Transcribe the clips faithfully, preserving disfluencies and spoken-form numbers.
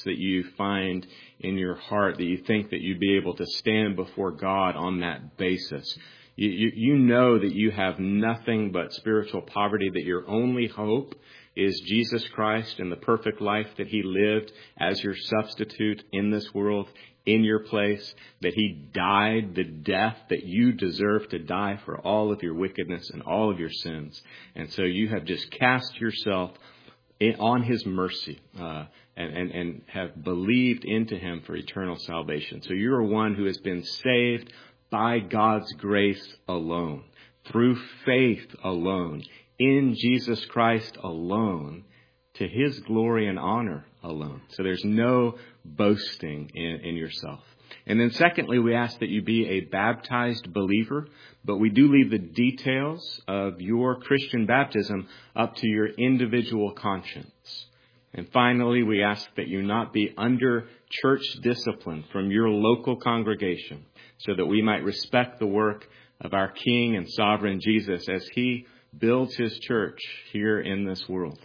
that you find in your heart that you think that you'd be able to stand before God on that basis. You, you, you know that you have nothing but spiritual poverty, that your only hope is Jesus Christ and the perfect life that he lived as your substitute in this world, in your place, that he died the death that you deserve to die for all of your wickedness and all of your sins. And so you have just cast yourself in, on his mercy uh, and, and, and have believed into him for eternal salvation. So you're one who has been saved by God's grace alone, through faith alone, in Jesus Christ alone, to his glory and honor alone. So there's no boasting in, in yourself. And then secondly, we ask that you be a baptized believer, but we do leave the details of your Christian baptism up to your individual conscience. And finally, we ask that you not be under church discipline from your local congregation, so that we might respect the work of our King and Sovereign Jesus as he builds his church here in this world.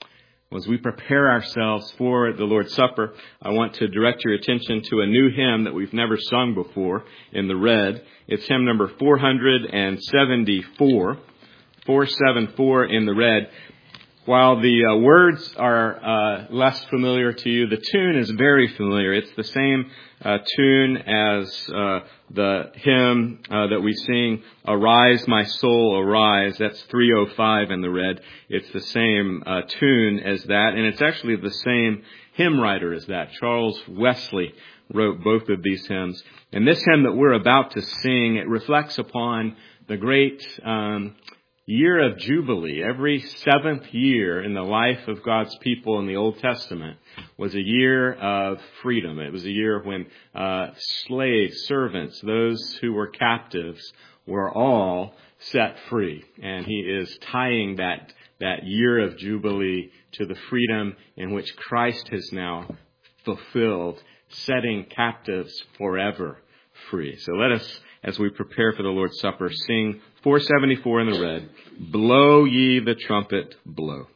As we prepare ourselves for the Lord's Supper, I want to direct your attention to a new hymn that we've never sung before in the red. It's hymn number four seventy-four, four seventy-four in the red. While the uh, words are uh, less familiar to you, the tune is very familiar. It's the same uh, tune as uh, the hymn uh, that we sing, Arise, My Soul, Arise. That's three oh five in the red. It's the same uh, tune as that, and it's actually the same hymn writer as that. Charles Wesley wrote both of these hymns. And this hymn that we're about to sing, it reflects upon the great um year of Jubilee. Every seventh year in the life of God's people in the Old Testament was a year of freedom. It was a year when uh, slaves, servants, those who were captives were all set free. And he is tying that, that year of Jubilee to the freedom in which Christ has now fulfilled, setting captives forever free. So let us, as we prepare for the Lord's Supper, sing four seventy-four in the red, Blow Ye the Trumpet, Blow.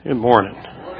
Good morning.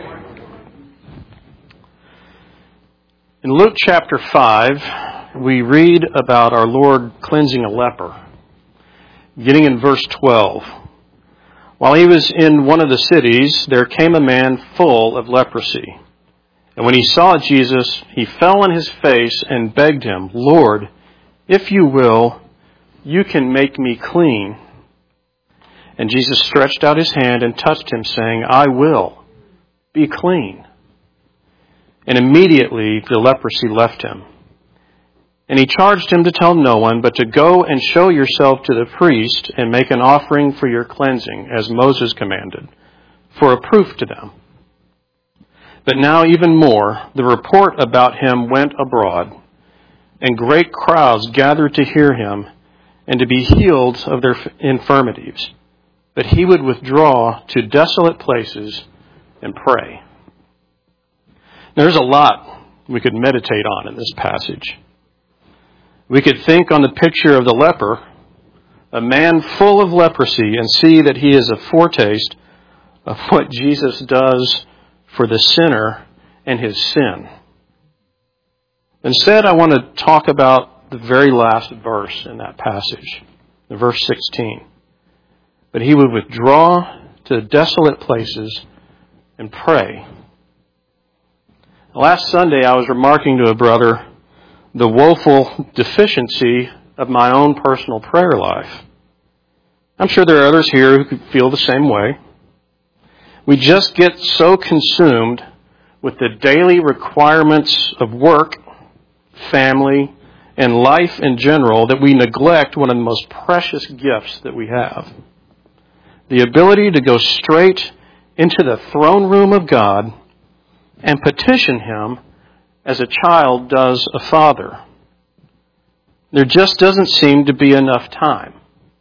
In Luke chapter five, we read about our Lord cleansing a leper. Beginning in verse twelve. While he was in one of the cities, there came a man full of leprosy. And when he saw Jesus, he fell on his face and begged him, "Lord, if you will, you can make me clean." And Jesus stretched out his hand and touched him, saying, "I will, be clean." And immediately the leprosy left him. And he charged him to tell no one, but to go and show yourself to the priest and make an offering for your cleansing, as Moses commanded, for a proof to them. But now even more, the report about him went abroad, and great crowds gathered to hear him and to be healed of their infirmities. But he would withdraw to desolate places and pray. There's a lot we could meditate on in this passage. We could think on the picture of the leper, a man full of leprosy, and see that he is a foretaste of what Jesus does for the sinner and his sin. Instead, I want to talk about the very last verse in that passage, the verse sixteen. But he would withdraw to desolate places and pray. Last Sunday, I was remarking to a brother the woeful deficiency of my own personal prayer life. I'm sure there are others here who could feel the same way. We just get so consumed with the daily requirements of work, family, and life in general that we neglect one of the most precious gifts that we have. The ability to go straight into the throne room of God and petition Him as a child does a father. There just doesn't seem to be enough time.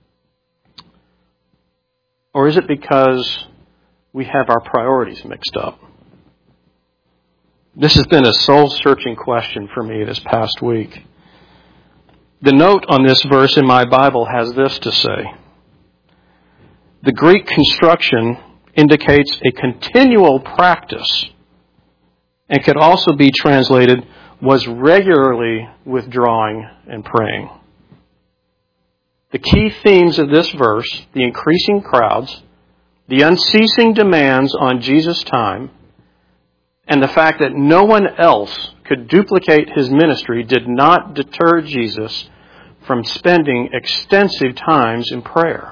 Or is it because we have our priorities mixed up? This has been a soul-searching question for me this past week. The note on this verse in my Bible has this to say. The Greek construction indicates a continual practice and could also be translated, was regularly withdrawing and praying. The key themes of this verse, the increasing crowds, the unceasing demands on Jesus' time, and the fact that no one else could duplicate his ministry did not deter Jesus from spending extensive times in prayer.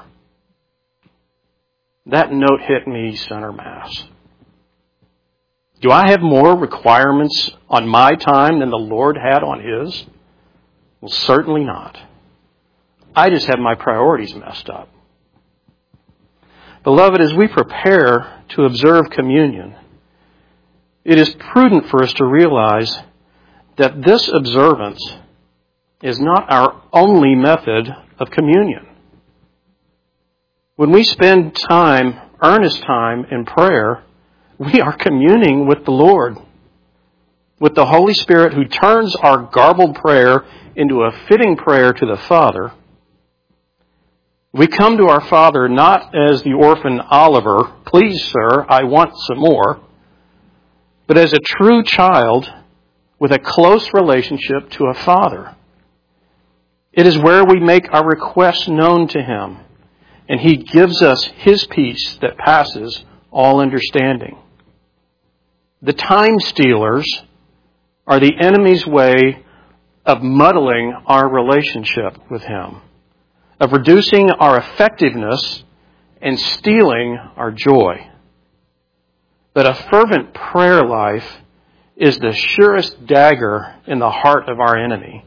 That note hit me center mass. Do I have more requirements on my time than the Lord had on His? Well, certainly not. I just have my priorities messed up. Beloved, as we prepare to observe communion, it is prudent for us to realize that this observance is not our only method of communion. When we spend time, earnest time in prayer, we are communing with the Lord, with the Holy Spirit who turns our garbled prayer into a fitting prayer to the Father. We come to our Father not as the orphan Oliver, "Please, sir, I want some more," but as a true child with a close relationship to a Father. It is where we make our requests known to Him, and He gives us His peace that passes all understanding. The time stealers are the enemy's way of muddling our relationship with Him, of reducing our effectiveness and stealing our joy. But a fervent prayer life is the surest dagger in the heart of our enemy.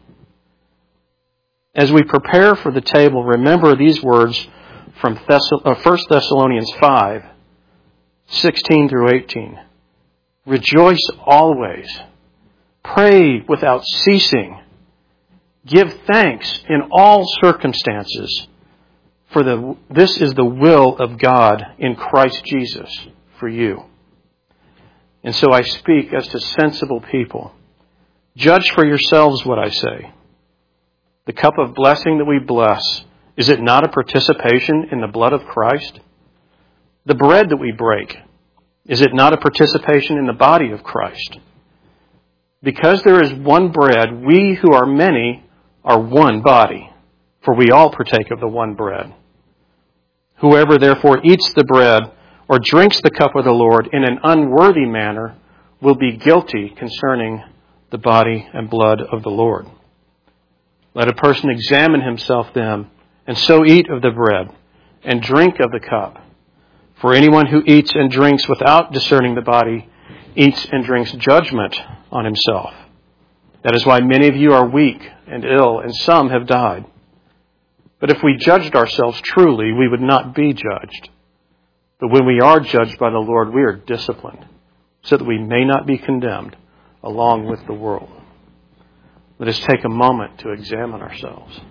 As we prepare for the table, remember these words from First Thessalonians five, sixteen through eighteen. Rejoice always. Pray without ceasing. Give thanks in all circumstances, for the, this is the will of God in Christ Jesus for you. And so I speak as to sensible people. Judge for yourselves what I say. The cup of blessing that we bless, is it not a participation in the blood of Christ? The bread that we break, Is it not a participation in the body of Christ? Because there is one bread, we who are many are one body, for we all partake of the one bread. Whoever therefore eats the bread or drinks the cup of the Lord in an unworthy manner will be guilty concerning the body and blood of the Lord. Let a person examine himself then, and so eat of the bread and drink of the cup. For anyone who eats and drinks without discerning the body eats and drinks judgment on himself. That is why many of you are weak and ill, and some have died. But if we judged ourselves truly, we would not be judged. But when we are judged by the Lord, we are disciplined, so that we may not be condemned along with the world. Let us take a moment to examine ourselves.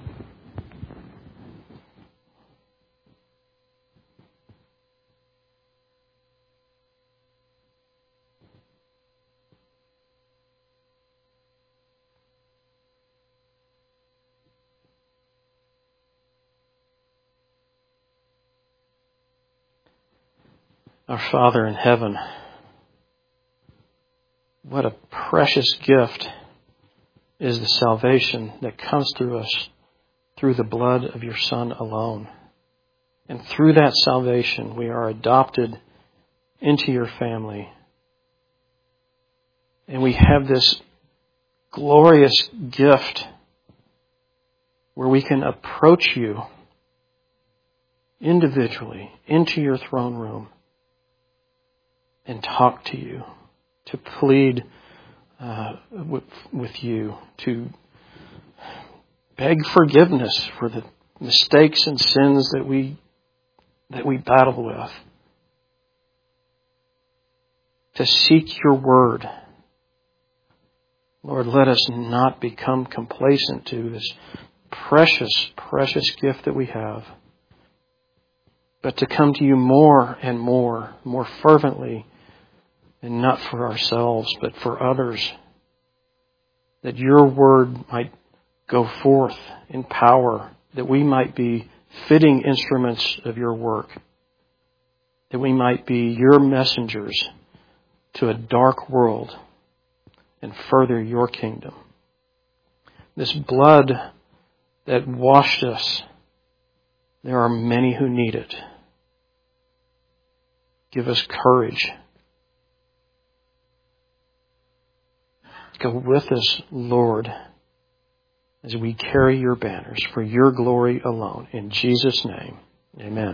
Our Father in heaven, what a precious gift is the salvation that comes through us through the blood of your Son alone. And through that salvation, we are adopted into your family. And we have this glorious gift where we can approach you individually into your throne room and talk to you, to plead uh, with, with you, to beg forgiveness for the mistakes and sins that we that we battle with, to seek your word. Lord, let us not become complacent to this precious, precious gift that we have, but to come to you more and more, more fervently, and not for ourselves, but for others, that your word might go forth in power, that we might be fitting instruments of your work, that we might be your messengers to a dark world and further your kingdom. This blood that washed us, there are many who need it. Give us courage. Go with us, Lord, as we carry your banners for your glory alone. In Jesus' name, amen.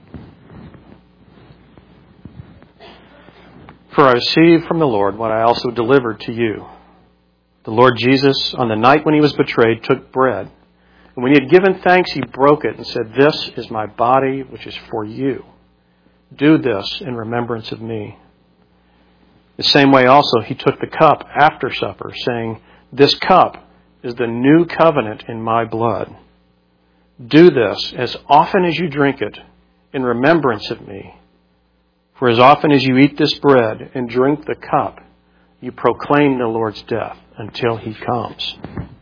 For I received from the Lord what I also delivered to you. The Lord Jesus, on the night when he was betrayed, took bread. And when he had given thanks, he broke it and said, "This is my body, which is for you. Do this in remembrance of me." The same way also he took the cup after supper, saying, "This cup is the new covenant in my blood. Do this as often as you drink it in remembrance of me. For as often as you eat this bread and drink the cup, you proclaim the Lord's death until he comes."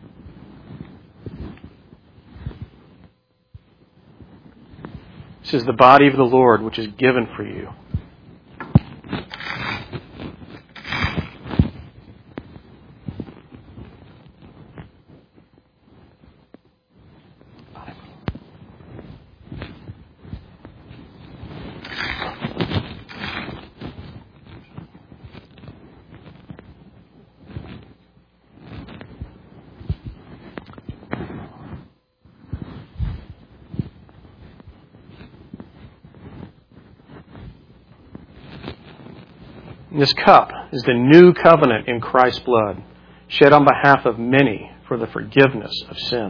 This is the body of the Lord, which is given for you. This cup is the new covenant in Christ's blood, shed on behalf of many for the forgiveness of sin.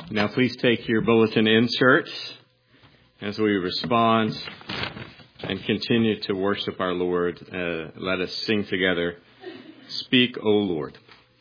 Now please take your bulletin inserts as we respond and continue to worship our Lord. Uh, let us sing together, "Speak, O Lord."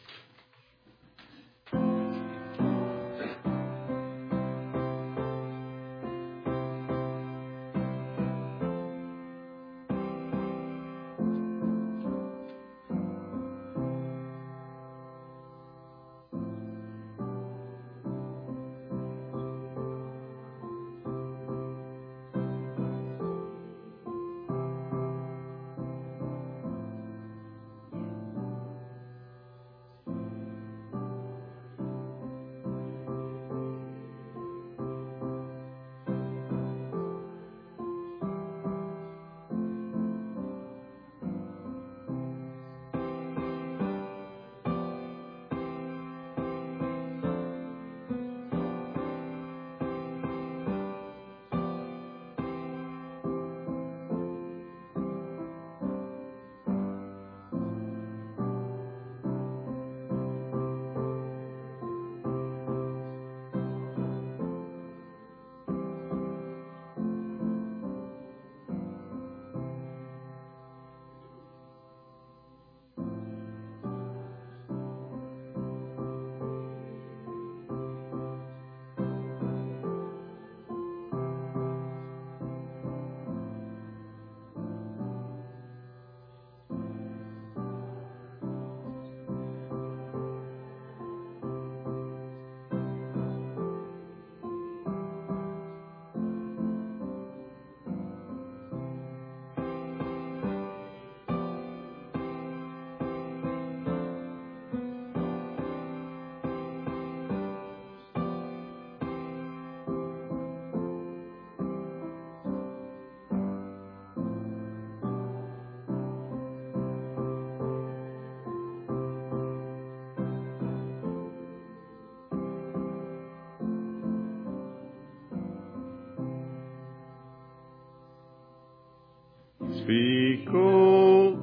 Speak, O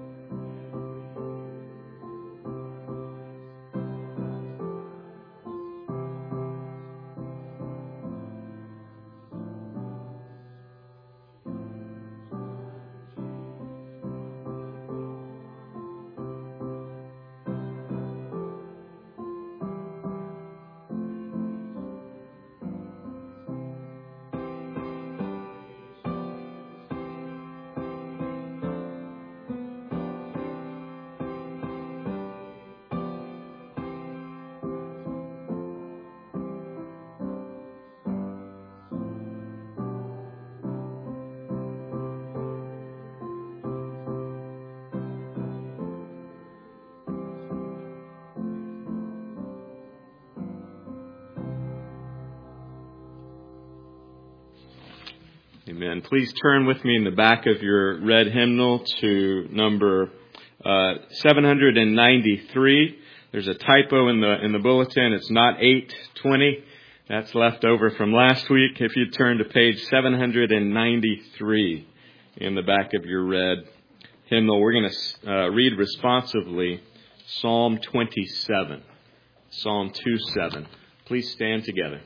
Amen. Please turn with me in the back of your red hymnal to number uh, seven hundred ninety-three. There's a typo in the in the bulletin. It's not eight twenty. That's left over from last week. If you turn to page seven hundred ninety-three in the back of your red hymnal, we're going to uh, read responsively Psalm twenty-seven. Psalm two seven. Please stand together.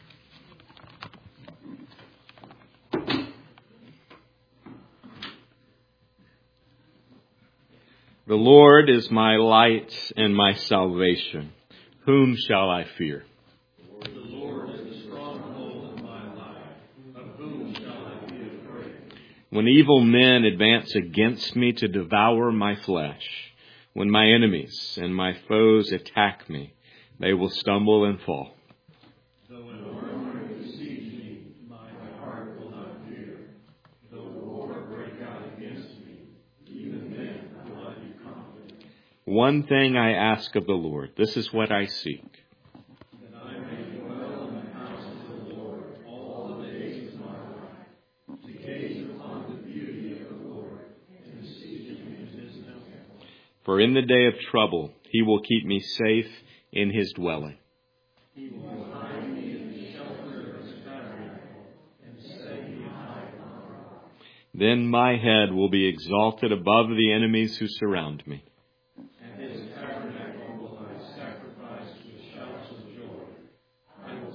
The Lord is my light and my salvation. Whom shall I fear? For the Lord is the stronghold of my life. Of whom shall I be afraid? When evil men advance against me to devour my flesh, when my enemies and my foes attack me, they will stumble and fall. Though an army besiege me, my heart will not fear. Though war break out against me, even then will I be confident. One thing I ask of the Lord, this is what I seek. That I may dwell in the house of the Lord all the days of my life, to gaze upon the beauty of the Lord and seek him in his temple. For in the day of trouble, he will keep me safe in his dwelling. He will hide me in the shelter of his tabernacle and set me high on a rock. Then my head will be exalted above the enemies who surround me. At his tabernacle will I sacrifice with shouts of joy. I will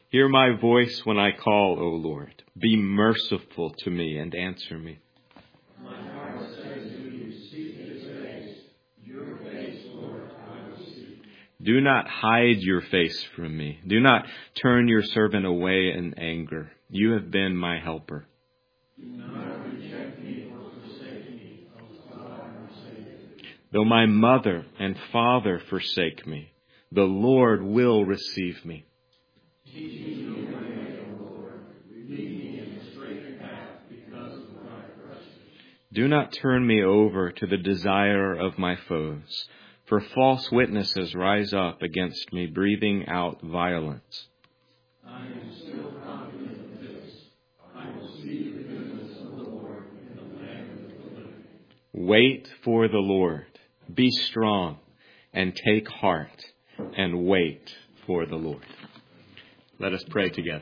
Hear my voice when I call, O Lord. Be merciful to me and answer me. My heart says to you, seek his face. Your face, Lord, I will seek. Do not hide your face from me. Do not turn your servant away in anger. You have been my helper. Do not reject me or forsake me, O God, our Savior. Though my mother and father forsake me, the Lord will receive me. Teach me your way, O Lord. Lead me in the straight path because of my oppressors. Do not turn me over to the desire of my foes, for false witnesses rise up against me, breathing out violence. I am still confident of this. I will see the goodness of the Lord in the land of the living. Wait for the Lord. Be strong and take heart and wait for the Lord. Let us pray together.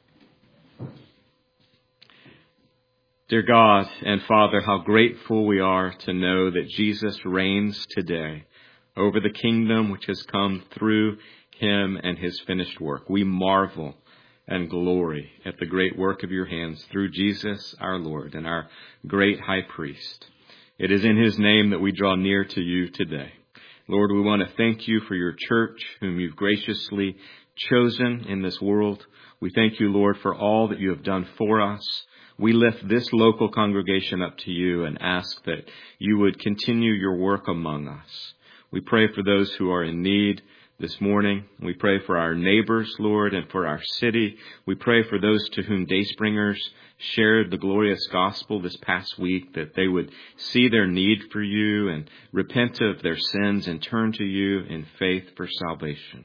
Dear God and Father, how grateful we are to know that Jesus reigns today over the kingdom which has come through him and his finished work. We marvel and glory at the great work of your hands through Jesus our Lord and our great high priest. It is in his name that we draw near to you today. Lord, we want to thank you for your church, whom you've graciously chosen in this world. We thank you, Lord, for all that you have done for us. We lift this local congregation up to you and ask that you would continue your work among us. We pray for those who are in need this morning. We pray for our neighbors, Lord, and for our city. We pray for those to whom Dayspringers shared the glorious gospel this past week, that they would see their need for you and repent of their sins and turn to you in faith for salvation.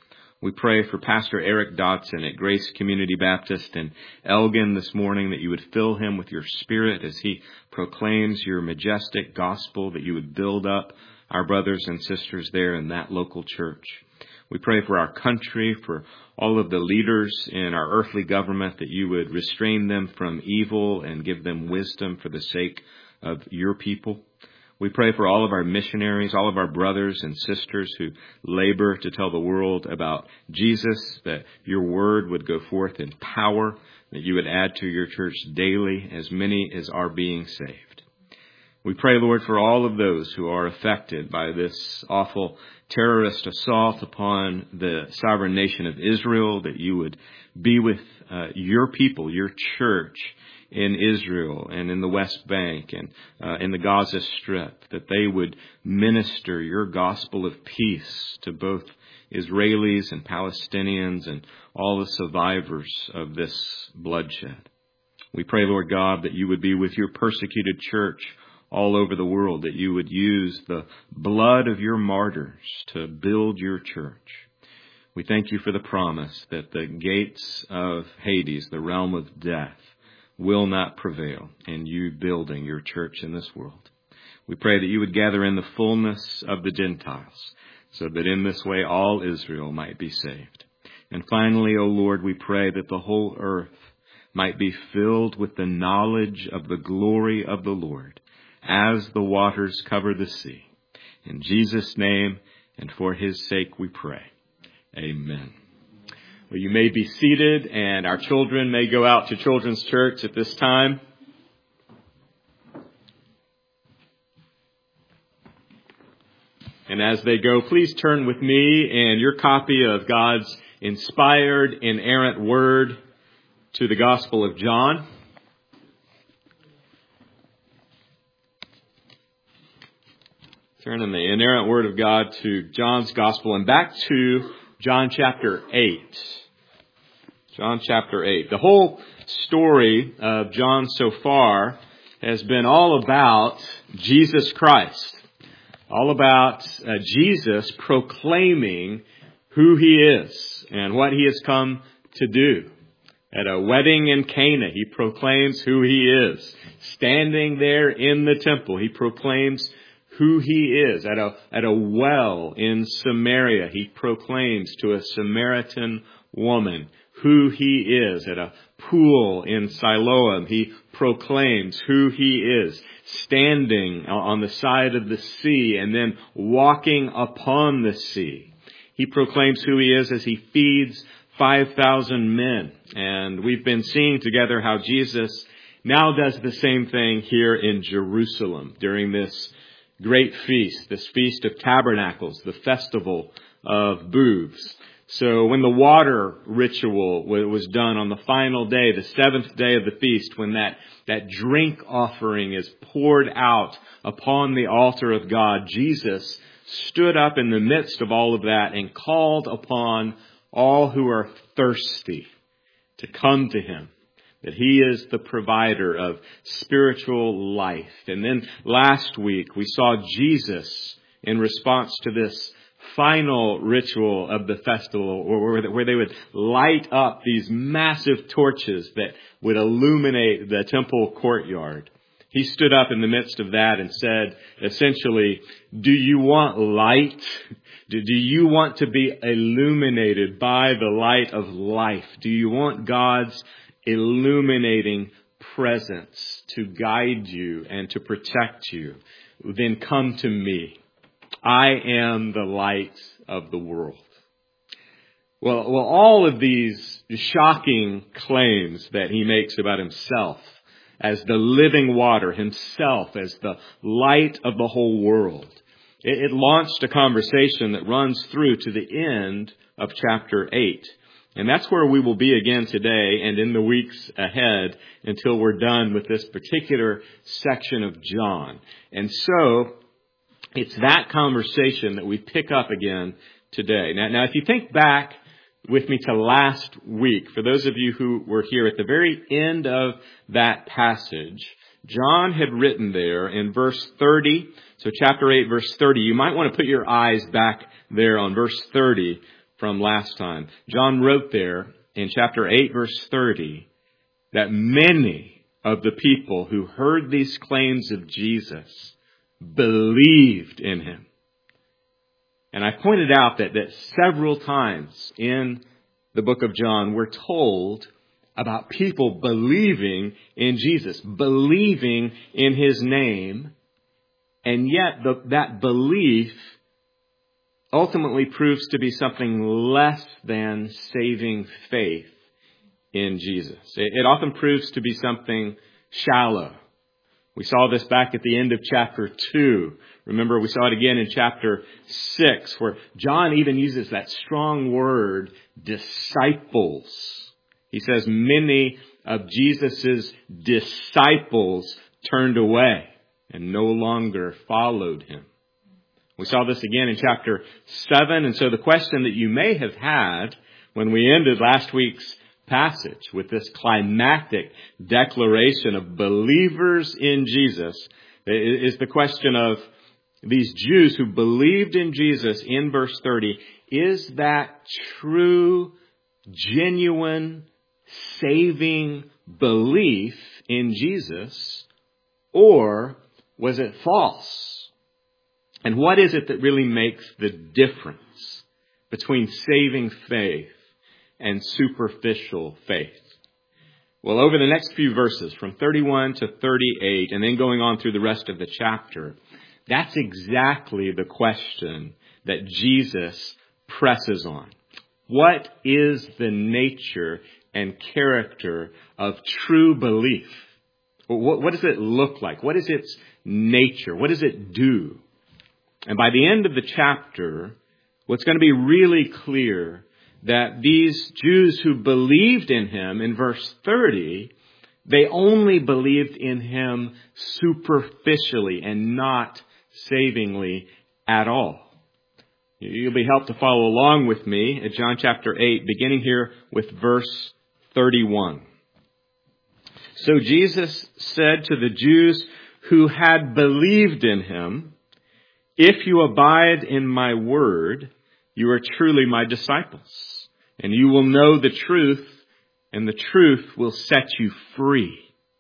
We pray for Pastor Eric Dodson at Grace Community Baptist in Elgin this morning, that you would fill him with your Spirit as he proclaims your majestic gospel, that you would build up our brothers and sisters there in that local church. We pray for our country, for all of the leaders in our earthly government, that you would restrain them from evil and give them wisdom for the sake of your people. We pray for all of our missionaries, all of our brothers and sisters who labor to tell the world about Jesus, that your word would go forth in power, that you would add to your church daily as many as are being saved. We pray, Lord, for all of those who are affected by this awful terrorist assault upon the sovereign nation of Israel, that you would be with uh, your people, your church in Israel and in the West Bank and uh, in the Gaza Strip, that they would minister your gospel of peace to both Israelis and Palestinians and all the survivors of this bloodshed. We pray, Lord God, that you would be with your persecuted church all over the world, that you would use the blood of your martyrs to build your church. We thank you for the promise that the gates of Hades, the realm of death, will not prevail in you building your church in this world. We pray that you would gather in the fullness of the Gentiles, so that in this way all Israel might be saved. And finally, O Lord, we pray that the whole earth might be filled with the knowledge of the glory of the Lord, as the waters cover the sea. In Jesus' name and for his sake we pray. Amen. Well, you may be seated, and our children may go out to Children's Church at this time. And as they go, please turn with me and your copy of God's inspired, inerrant word to the Gospel of John. Turn in the inerrant word of God to John's Gospel and back to John chapter eight. John chapter eight. The whole story of John so far has been all about Jesus Christ. All about uh, Jesus proclaiming who he is and what he has come to do. At a wedding in Cana, he proclaims who he is. Standing there in the temple, he proclaims who he is. At a, at a well in Samaria, he proclaims to a Samaritan woman who he is. At a pool in Siloam, he proclaims who he is. Standing on the side of the sea and then walking upon the sea, he proclaims who he is as he feeds five thousand men. And we've been seeing together how Jesus now does the same thing here in Jerusalem during this great feast, this Feast of Tabernacles, the Festival of Booths. So when the water ritual was done on the final day, the seventh day of the feast, when that, that drink offering is poured out upon the altar of God, Jesus stood up in the midst of all of that and called upon all who are thirsty to come to Him, that He is the provider of spiritual life. And then last week we saw Jesus in response to this final ritual of the festival where they would light up these massive torches that would illuminate the temple courtyard. He stood up in the midst of that and said, essentially, do you want light? Do you want to be illuminated by the light of life? Do you want God's illuminating presence to guide you and to protect you? Then come to me. I am the light of the world. Well, well, all of these shocking claims that He makes about Himself as the living water, Himself as the light of the whole world, it, it launched a conversation that runs through to the end of chapter eight. And that's where we will be again today and in the weeks ahead until we're done with this particular section of John. And so it's that conversation that we pick up again today. Now, now, if you think back with me to last week, for those of you who were here at the very end of that passage, John had written there in verse thirty, so chapter eight, verse thirty. You might want to put your eyes back there on verse thirty from last time. John wrote there in chapter eight, verse thirty, that many of the people who heard these claims of Jesus believed in Him. And I pointed out that, that several times in the book of John, we're told about people believing in Jesus, believing in His name, and yet the, that belief ultimately proves to be something less than saving faith in Jesus. It, it often proves to be something shallow. We saw this back at the end of chapter two. Remember, we saw it again in chapter six, where John even uses that strong word, disciples. He says many of Jesus' disciples turned away and no longer followed Him. We saw this again in chapter seven. And so the question that you may have had when we ended last week's passage with this climactic declaration of believers in Jesus is the question of these Jews who believed in Jesus in verse thirty. Is that true, genuine, saving belief in Jesus, or was it false? And what is it that really makes the difference between saving faith and superficial faith? Well, over the next few verses, from thirty-one to thirty-eight, and then going on through the rest of the chapter, that's exactly the question that Jesus presses on. What is the nature and character of true belief? What, what does it look like? What is its nature? What does it do? And by the end of the chapter, what's going to be really clear that these Jews who believed in Him in verse thirty, they only believed in Him superficially and not savingly at all. You'll be helped to follow along with me at John chapter eight, beginning here with verse thirty-one. So Jesus said to the Jews who had believed in Him, "If you abide in my word, you are truly my disciples, and you will know the truth, and the truth will set you free."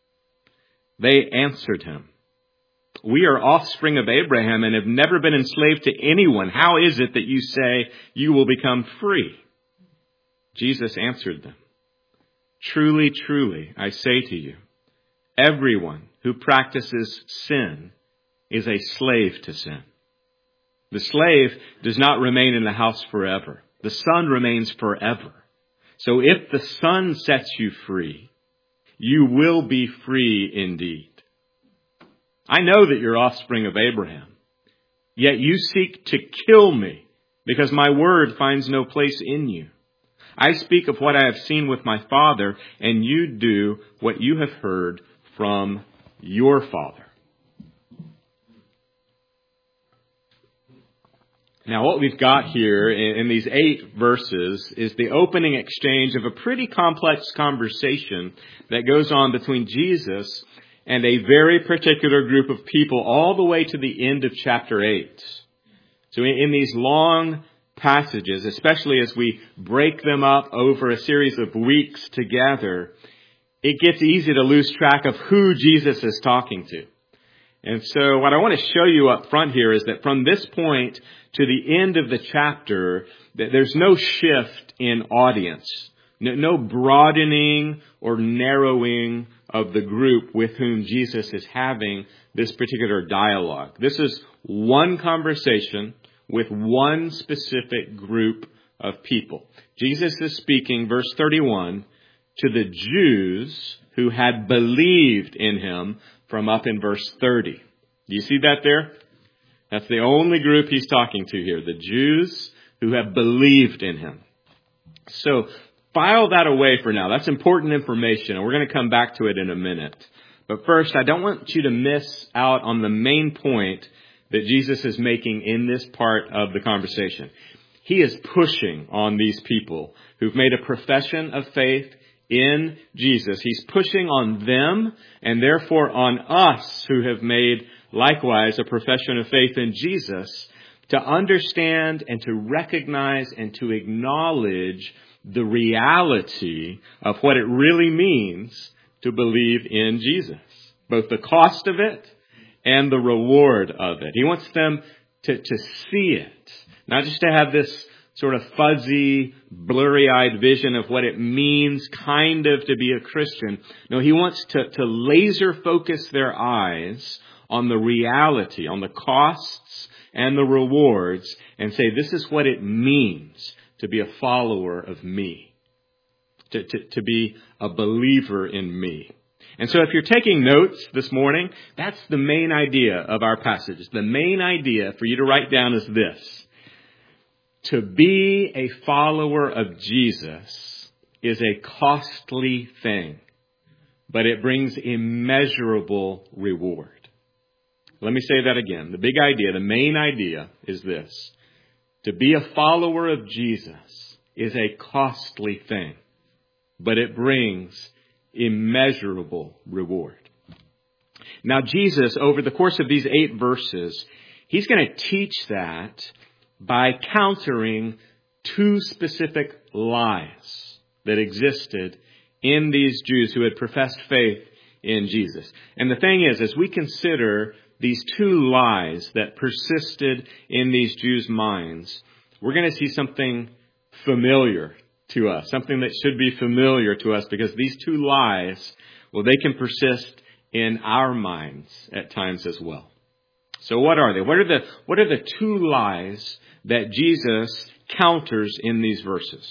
They answered Him, "We are offspring of Abraham and have never been enslaved to anyone. How is it that you say you will become free?" Jesus answered them, "Truly, truly, I say to you, everyone who practices sin is a slave to sin. The slave does not remain in the house forever. The son remains forever. So if the Son sets you free, you will be free indeed. I know that you're offspring of Abraham, yet you seek to kill me because my word finds no place in you. I speak of what I have seen with my Father, and you do what you have heard from your father. Now, what we've got here in, in these eight verses is the opening exchange of a pretty complex conversation that goes on between Jesus and a very particular group of people all the way to the end of chapter eight. So in, in these long passages, especially as we break them up over a series of weeks together, it gets easy to lose track of who Jesus is talking to. And so what I want to show you up front here is that from this point to the end of the chapter, that there's no shift in audience, no broadening or narrowing of the group with whom Jesus is having this particular dialogue. This is one conversation with one specific group of people. Jesus is speaking, verse thirty-one, to the Jews who had believed in him from up in verse thirty. Do you see that there? That's the only group he's talking to here, the Jews who have believed in him. So file that away for now. That's important information, and we're going to come back to it in a minute. But first, I don't want you to miss out on the main point that Jesus is making in this part of the conversation. He is pushing on these people who've made a profession of faith in Jesus. He's pushing on them and therefore on us who have made likewise a profession of faith in Jesus to understand and to recognize and to acknowledge the reality of what it really means to believe in Jesus, both the cost of it and the reward of it. He wants them to, to see it, not just to have this sort of fuzzy, blurry-eyed vision of what it means kind of to be a Christian. No, he wants to, to laser focus their eyes on the reality, on the costs and the rewards, and say, this is what it means to be a follower of me, to, to, to be a believer in me. And so if you're taking notes this morning, that's the main idea of our passage. The main idea for you to write down is this. To be a follower of Jesus is a costly thing, but it brings immeasurable reward. Let me say that again. The big idea, the main idea is this. To be a follower of Jesus is a costly thing, but it brings immeasurable reward. Now, Jesus, over the course of these eight verses, he's going to teach that by countering two specific lies that existed in these Jews who had professed faith in Jesus. And the thing is, as we consider these two lies that persisted in these Jews' minds, we're going to see something familiar to us, something that should be familiar to us, because these two lies, well, they can persist in our minds at times as well. So what are they? What are the, what are the two lies that Jesus counters in these verses?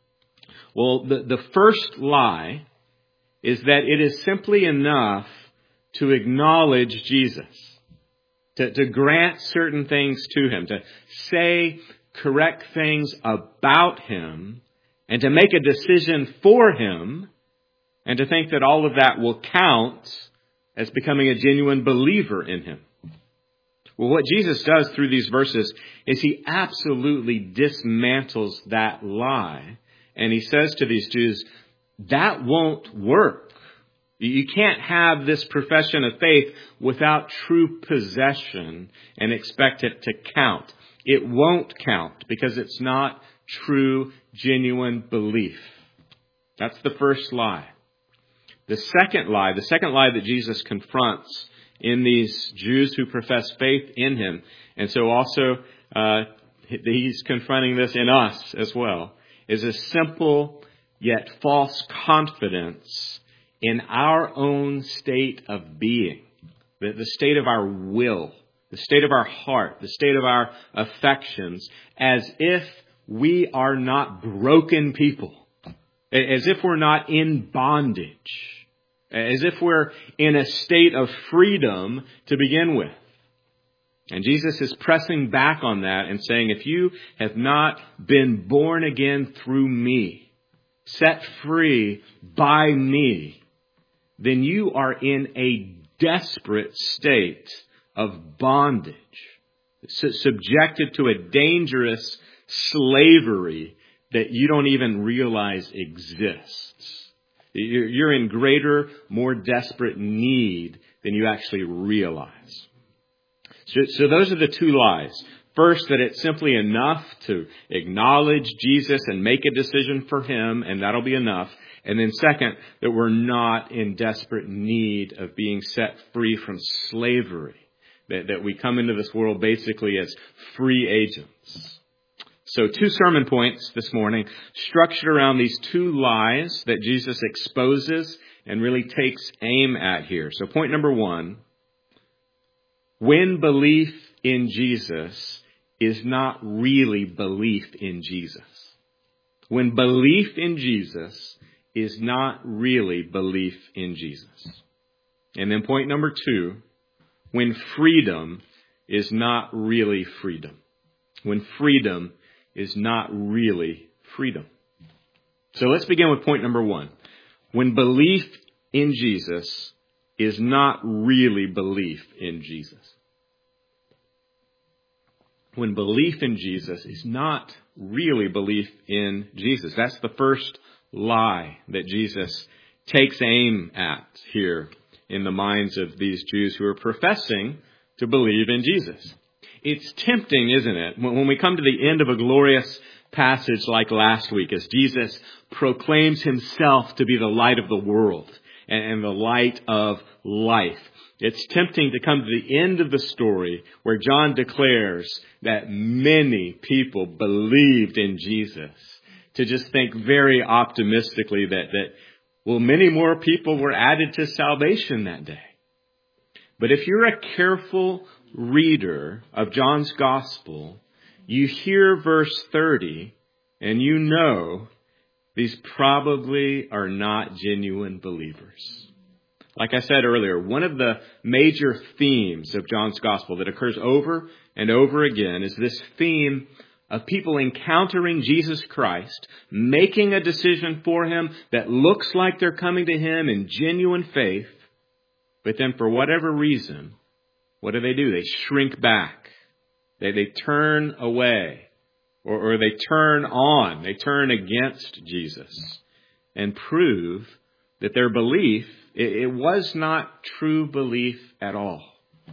Well, the, the first lie is that it is simply enough to acknowledge Jesus, to, to grant certain things to him, to say correct things about him, and to make a decision for him, and to think that all of that will count as becoming a genuine believer in him. Well, what Jesus does through these verses is he absolutely dismantles that lie. And he says to these Jews, that won't work. You can't have this profession of faith without true possession and expect it to count. It won't count because it's not true, genuine belief. That's the first lie. The second lie, the second lie that Jesus confronts in these Jews who profess faith in him, and so also uh, he's confronting this in us as well, is a simple yet false confidence in our own state of being, the, the state of our will, the state of our heart, the state of our affections, as if we are not broken people, as if we're not in bondage, as if we're in a state of freedom to begin with. And Jesus is pressing back on that and saying, if you have not been born again through me, set free by me, then you are in a desperate state of bondage, subjected to a dangerous slavery that you don't even realize exists. You're in greater, more desperate need than you actually realize. So, so those are the two lies. First, that it's simply enough to acknowledge Jesus and make a decision for Him, and that'll be enough. And then second, that we're not in desperate need of being set free from slavery. That, that we come into this world basically as free agents. So two sermon points this morning, structured around these two lies that Jesus exposes and really takes aim at here. So point number one, when belief in Jesus is not really belief in Jesus. When belief in Jesus is not really belief in Jesus. And then point number two, when freedom is not really freedom. When freedom is not really freedom. So let's begin with point number one. When belief in Jesus is not really belief in Jesus. When belief in Jesus is not really belief in Jesus. That's the first lie that Jesus takes aim at here in the minds of these Jews who are professing to believe in Jesus. It's tempting, isn't it, when we come to the end of a glorious passage like last week, as Jesus proclaims Himself to be the light of the world and the light of life. It's tempting to come to the end of the story where John declares that many people believed in Jesus, to just think very optimistically that, that well, many more people were added to salvation that day. But if you're a careful reader of John's Gospel, you hear verse thirty and you know these probably are not genuine believers. Like I said earlier, one of the major themes of John's Gospel that occurs over and over again is this theme of people encountering Jesus Christ, making a decision for Him that looks like they're coming to Him in genuine faith, but then for whatever reason, what do they do? They shrink back. They, they turn away, or, or they turn on. They turn against Jesus and prove that their belief, it, it was not true belief at all.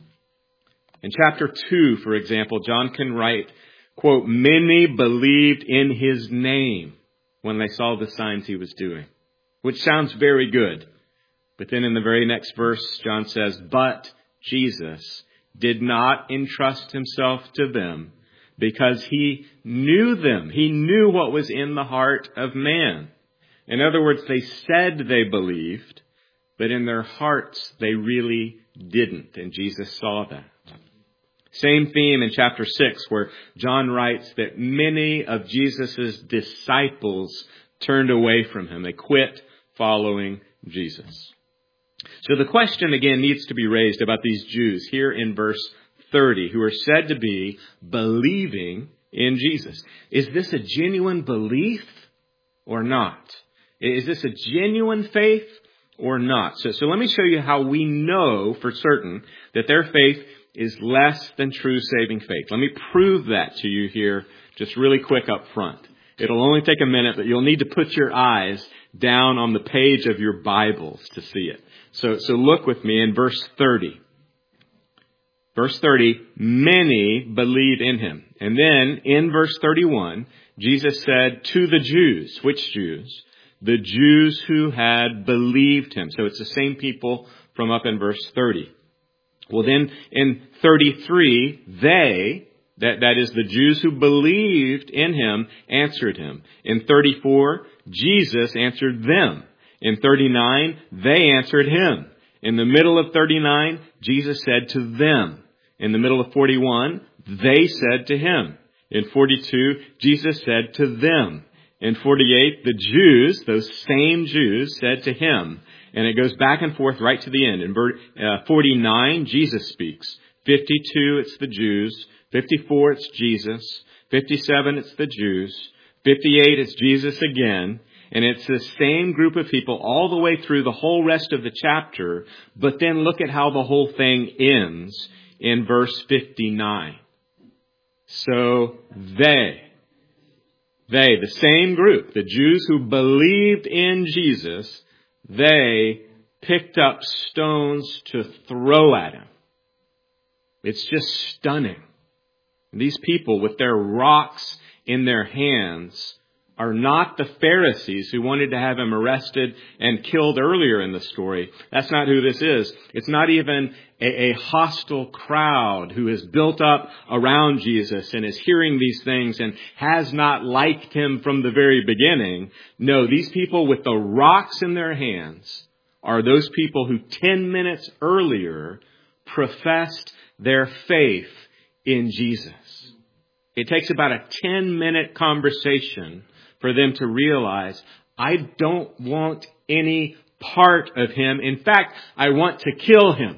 In chapter two, for example, John can write, quote, many believed in His name when they saw the signs He was doing, which sounds very good. But then in the very next verse, John says, but Jesus did not entrust Himself to them because He knew them. He knew what was in the heart of man. In other words, they said they believed, but in their hearts they really didn't. And Jesus saw that. Same theme in chapter six, where John writes that many of Jesus' disciples turned away from Him. They quit following Jesus. So the question again needs to be raised about these Jews here in verse thirty, who are said to be believing in Jesus. Is this a genuine belief or not? Is this a genuine faith or not? So, so let me show you how we know for certain that their faith is less than true saving faith. Let me prove that to you here just really quick up front. It'll only take a minute, but you'll need to put your eyes down on the page of your Bibles to see it. So, so look with me in verse thirty. Verse thirty, many believe in Him. And then in verse thirty-one, Jesus said to the Jews, which Jews? The Jews who had believed Him. So it's the same people from up in verse thirty. Well, then in thirty-three, they, that, that is the Jews who believed in Him, answered Him. In thirty-four, Jesus answered them. In thirty-nine, they answered Him. In the middle of thirty-nine, Jesus said to them. In the middle of forty-one, they said to Him. In forty-two, Jesus said to them. In forty-eight, the Jews, those same Jews, said to him, and it goes back and forth right to the end. In forty-nine, Jesus speaks. fifty-two, it's the Jews. fifty-four, it's Jesus. fifty-seven, it's the Jews. fifty-eight, it's Jesus again. And it's the same group of people all the way through the whole rest of the chapter. But then look at how the whole thing ends in verse fifty-nine. So they, they, the same group, the Jews who believed in Jesus, they picked up stones to throw at him. It's just stunning. These people with their rocks in their hands are not the Pharisees who wanted to have him arrested and killed earlier in the story. That's not who this is. It's not even a, a hostile crowd who is built up around Jesus and is hearing these things and has not liked him from the very beginning. No, these people with the rocks in their hands are those people who ten minutes earlier professed their faith in Jesus. It takes about a ten minute conversation for them to realize, I don't want any part of him. In fact, I want to kill him.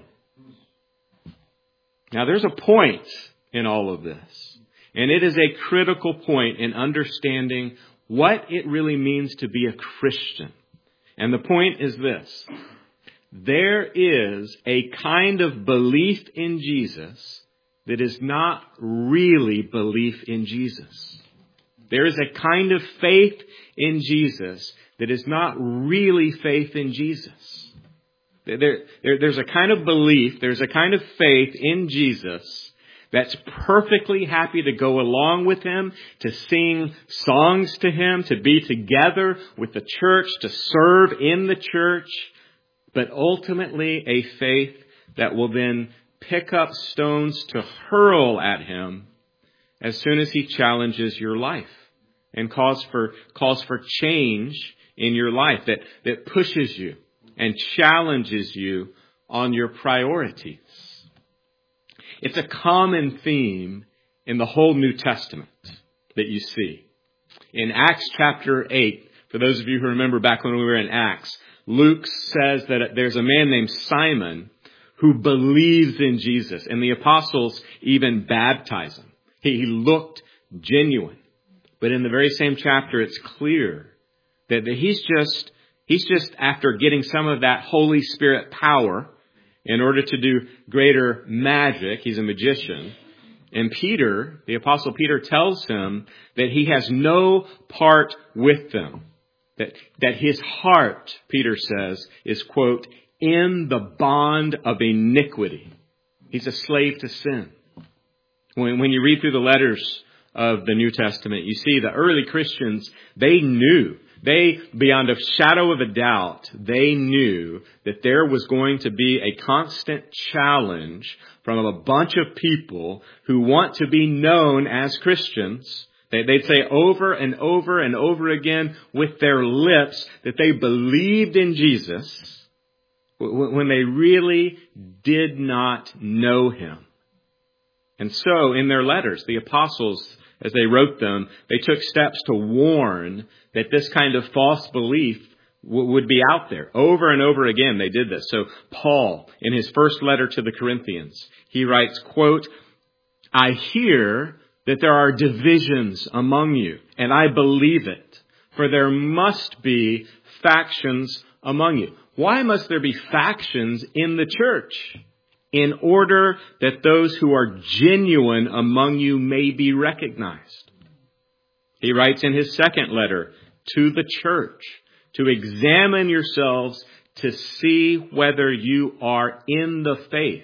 Now, there's a point in all of this. And it is a critical point in understanding what it really means to be a Christian. And the point is this. There is a kind of belief in Jesus that is not really belief in Jesus. There is a kind of faith in Jesus that is not really faith in Jesus. There, there, there's a kind of belief, there's a kind of faith in Jesus that's perfectly happy to go along with him, to sing songs to him, to be together with the church, to serve in the church, but ultimately a faith that will then pick up stones to hurl at him as soon as he challenges your life and calls for calls for change in your life, that, that pushes you and challenges you on your priorities. It's a common theme in the whole New Testament that you see. In Acts chapter eight, for those of you who remember back when we were in Acts, Luke says that there's a man named Simon who believes in Jesus, and the apostles even baptize him. He, he looked genuine. But in the very same chapter, it's clear that, that he's just he's just after getting some of that Holy Spirit power in order to do greater magic. He's a magician. And Peter, the apostle Peter, tells him that he has no part with them. That, that his heart, Peter says, is, quote, in the bond of iniquity. He's a slave to sin. When, when you read through the letters of the New Testament, you see the early Christians, they knew, they, beyond a shadow of a doubt, they knew that there was going to be a constant challenge from a bunch of people who want to be known as Christians. They'd say over and over and over again with their lips that they believed in Jesus when they really did not know him. And so in their letters, the apostles, as they wrote them, they took steps to warn that this kind of false belief w- would be out there. Over and over again, they did this. So Paul, in his first letter to the Corinthians, he writes, quote, I hear that there are divisions among you, and I believe it, for there must be factions among you. Why must there be factions in the church? In order that those who are genuine among you may be recognized. He writes in his second letter to the church to examine yourselves to see whether you are in the faith.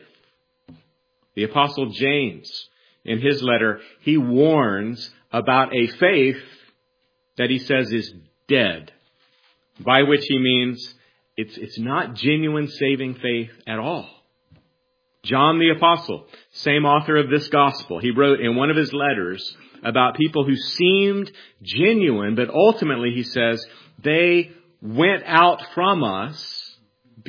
The apostle James, in his letter, he warns about a faith that he says is dead, by which he means it's, it's not genuine saving faith at all. John the Apostle, same author of this gospel, he wrote in one of his letters about people who seemed genuine, but ultimately, he says, they went out from us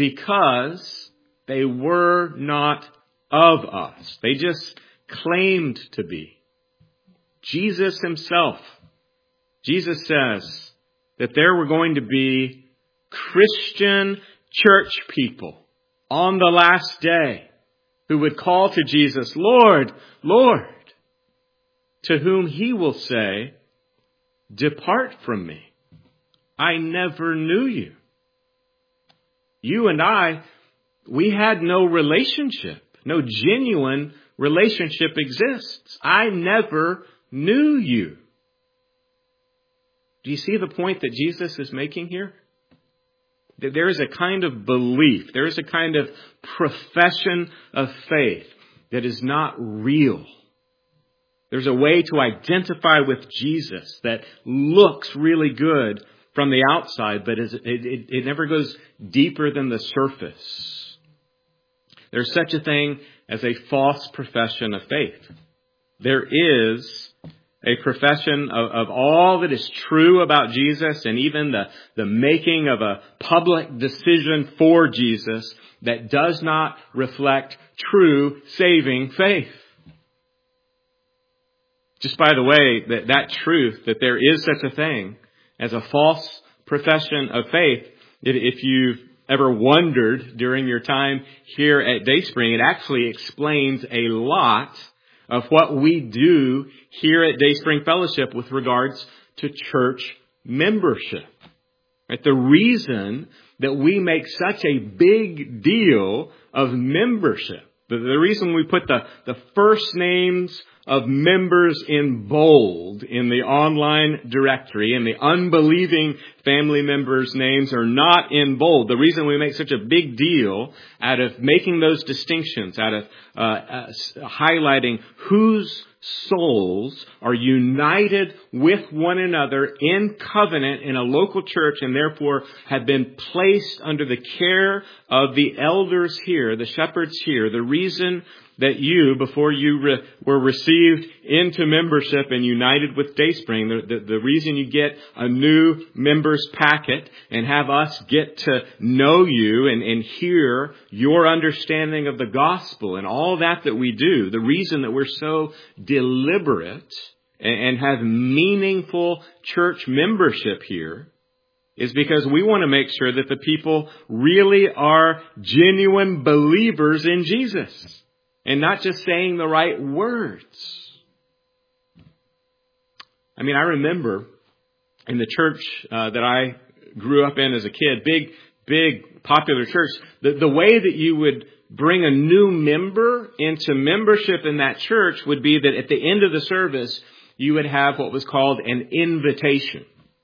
because they were not of us. They just claimed to be. Jesus himself, Jesus says that there were going to be Christian church people on the last day who would call to Jesus, Lord, Lord, to whom he will say, depart from me. I never knew you. You and I, we had no relationship. No genuine relationship exists. I never knew you. Do you see the point that Jesus is making here? That there is a kind of belief, there is a kind of profession of faith that is not real. There's a way to identify with Jesus that looks really good from the outside, but it, it, it never goes deeper than the surface. There's such a thing as a false profession of faith. There is a profession of, of all that is true about Jesus and even the, the making of a public decision for Jesus that does not reflect true saving faith. Just by the way, that, that truth, that there is such a thing as a false profession of faith, if, if you've ever wondered during your time here at Dayspring, it actually explains a lot of what we do here at Dayspring Fellowship with regards to church membership. Right? The reason that we make such a big deal of membership, the, the reason we put the, the first names of members in bold in the online directory and the unbelieving family members' names are not in bold. The reason we make such a big deal out of making those distinctions, out of uh, uh, highlighting whose souls are united with one another in covenant in a local church and therefore have been placed under the care of the elders here, the shepherds here. The reason that you, before you re- were received into membership and united with Dayspring, the, the, the reason you get a new members packet and have us get to know you and, and hear your understanding of the gospel and all that that we do, the reason that we're so deliberate and, and have meaningful church membership here is because we want to make sure that the people really are genuine believers in Jesus. And not just saying the right words. I mean, I remember in the church uh, that I grew up in as a kid, big, big, popular church, the, the way that you would bring a new member into membership in that church would be that at the end of the service, you would have what was called an invitation.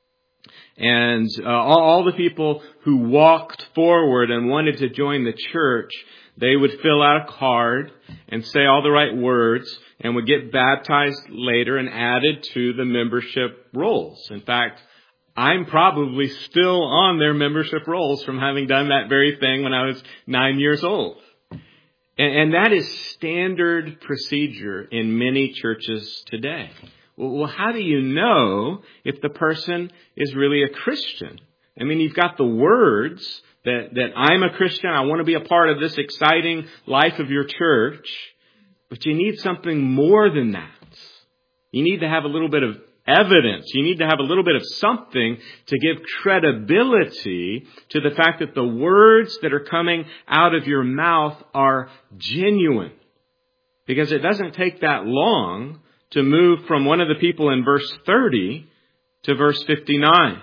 And uh, all, all the people who walked forward and wanted to join the church, they would fill out a card and say all the right words and would get baptized later and added to the membership rolls. In fact, I'm probably still on their membership rolls from having done that very thing when I was nine years old. And, and that is standard procedure in many churches today. Well, how do you know if the person is really a Christian? I mean, you've got the words that, that I'm a Christian, I want to be a part of this exciting life of your church, but you need something more than that. You need to have a little bit of evidence. You need to have a little bit of something to give credibility to the fact that the words that are coming out of your mouth are genuine. Because it doesn't take that long to move from one of the people in verse thirty to verse fifty-nine.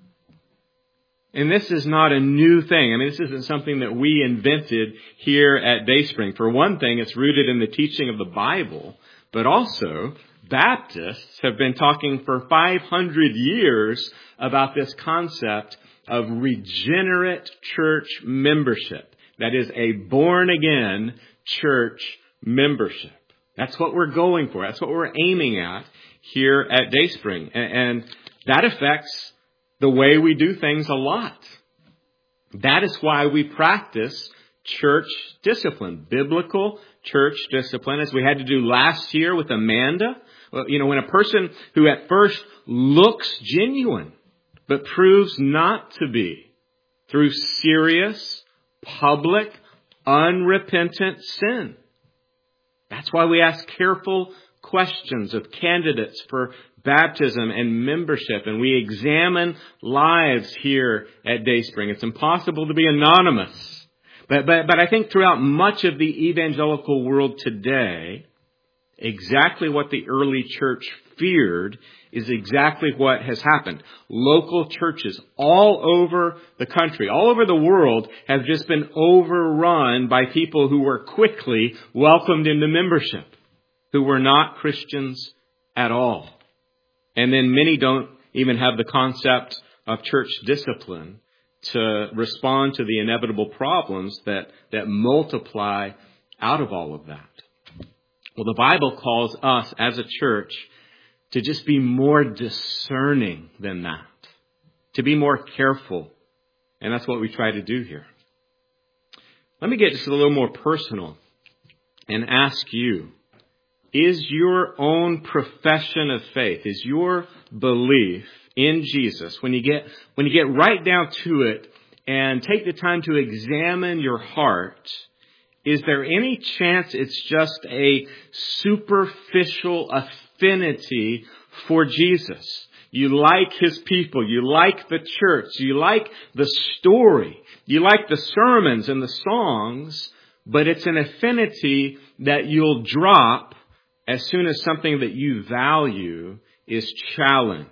And this is not a new thing. I mean, this isn't something that we invented here at Dayspring. For one thing, it's rooted in the teaching of the Bible, but also Baptists have been talking for five hundred years about this concept of regenerate church membership. That is a born-again church membership. That's what we're going for. That's what we're aiming at here at Dayspring. And that affects the way we do things a lot. That is why we practice church discipline, biblical church discipline, as we had to do last year with Amanda. You know, when a person who at first looks genuine, but proves not to be, through serious, public, unrepentant sin. That's why we ask careful questions of candidates for baptism and membership, and we examine lives here at Dayspring. It's impossible to be anonymous. But, but, but I think throughout much of the evangelical world today, exactly what the early church feared is exactly what has happened. Local churches all over the country, all over the world, have just been overrun by people who were quickly welcomed into membership, who were not Christians at all. And then many don't even have the concept of church discipline to respond to the inevitable problems that, that multiply out of all of that. Well, the Bible calls us as a church to just be more discerning than that, to be more careful. And that's what we try to do here. Let me get just a little more personal and ask you, is your own profession of faith, is your belief in Jesus, when you get when you get right down to it and take the time to examine your heart, is there any chance it's just a superficial affinity for Jesus? You like His people. You like the church. You like the story. You like the sermons and the songs, but it's an affinity that you'll drop as soon as something that you value is challenged.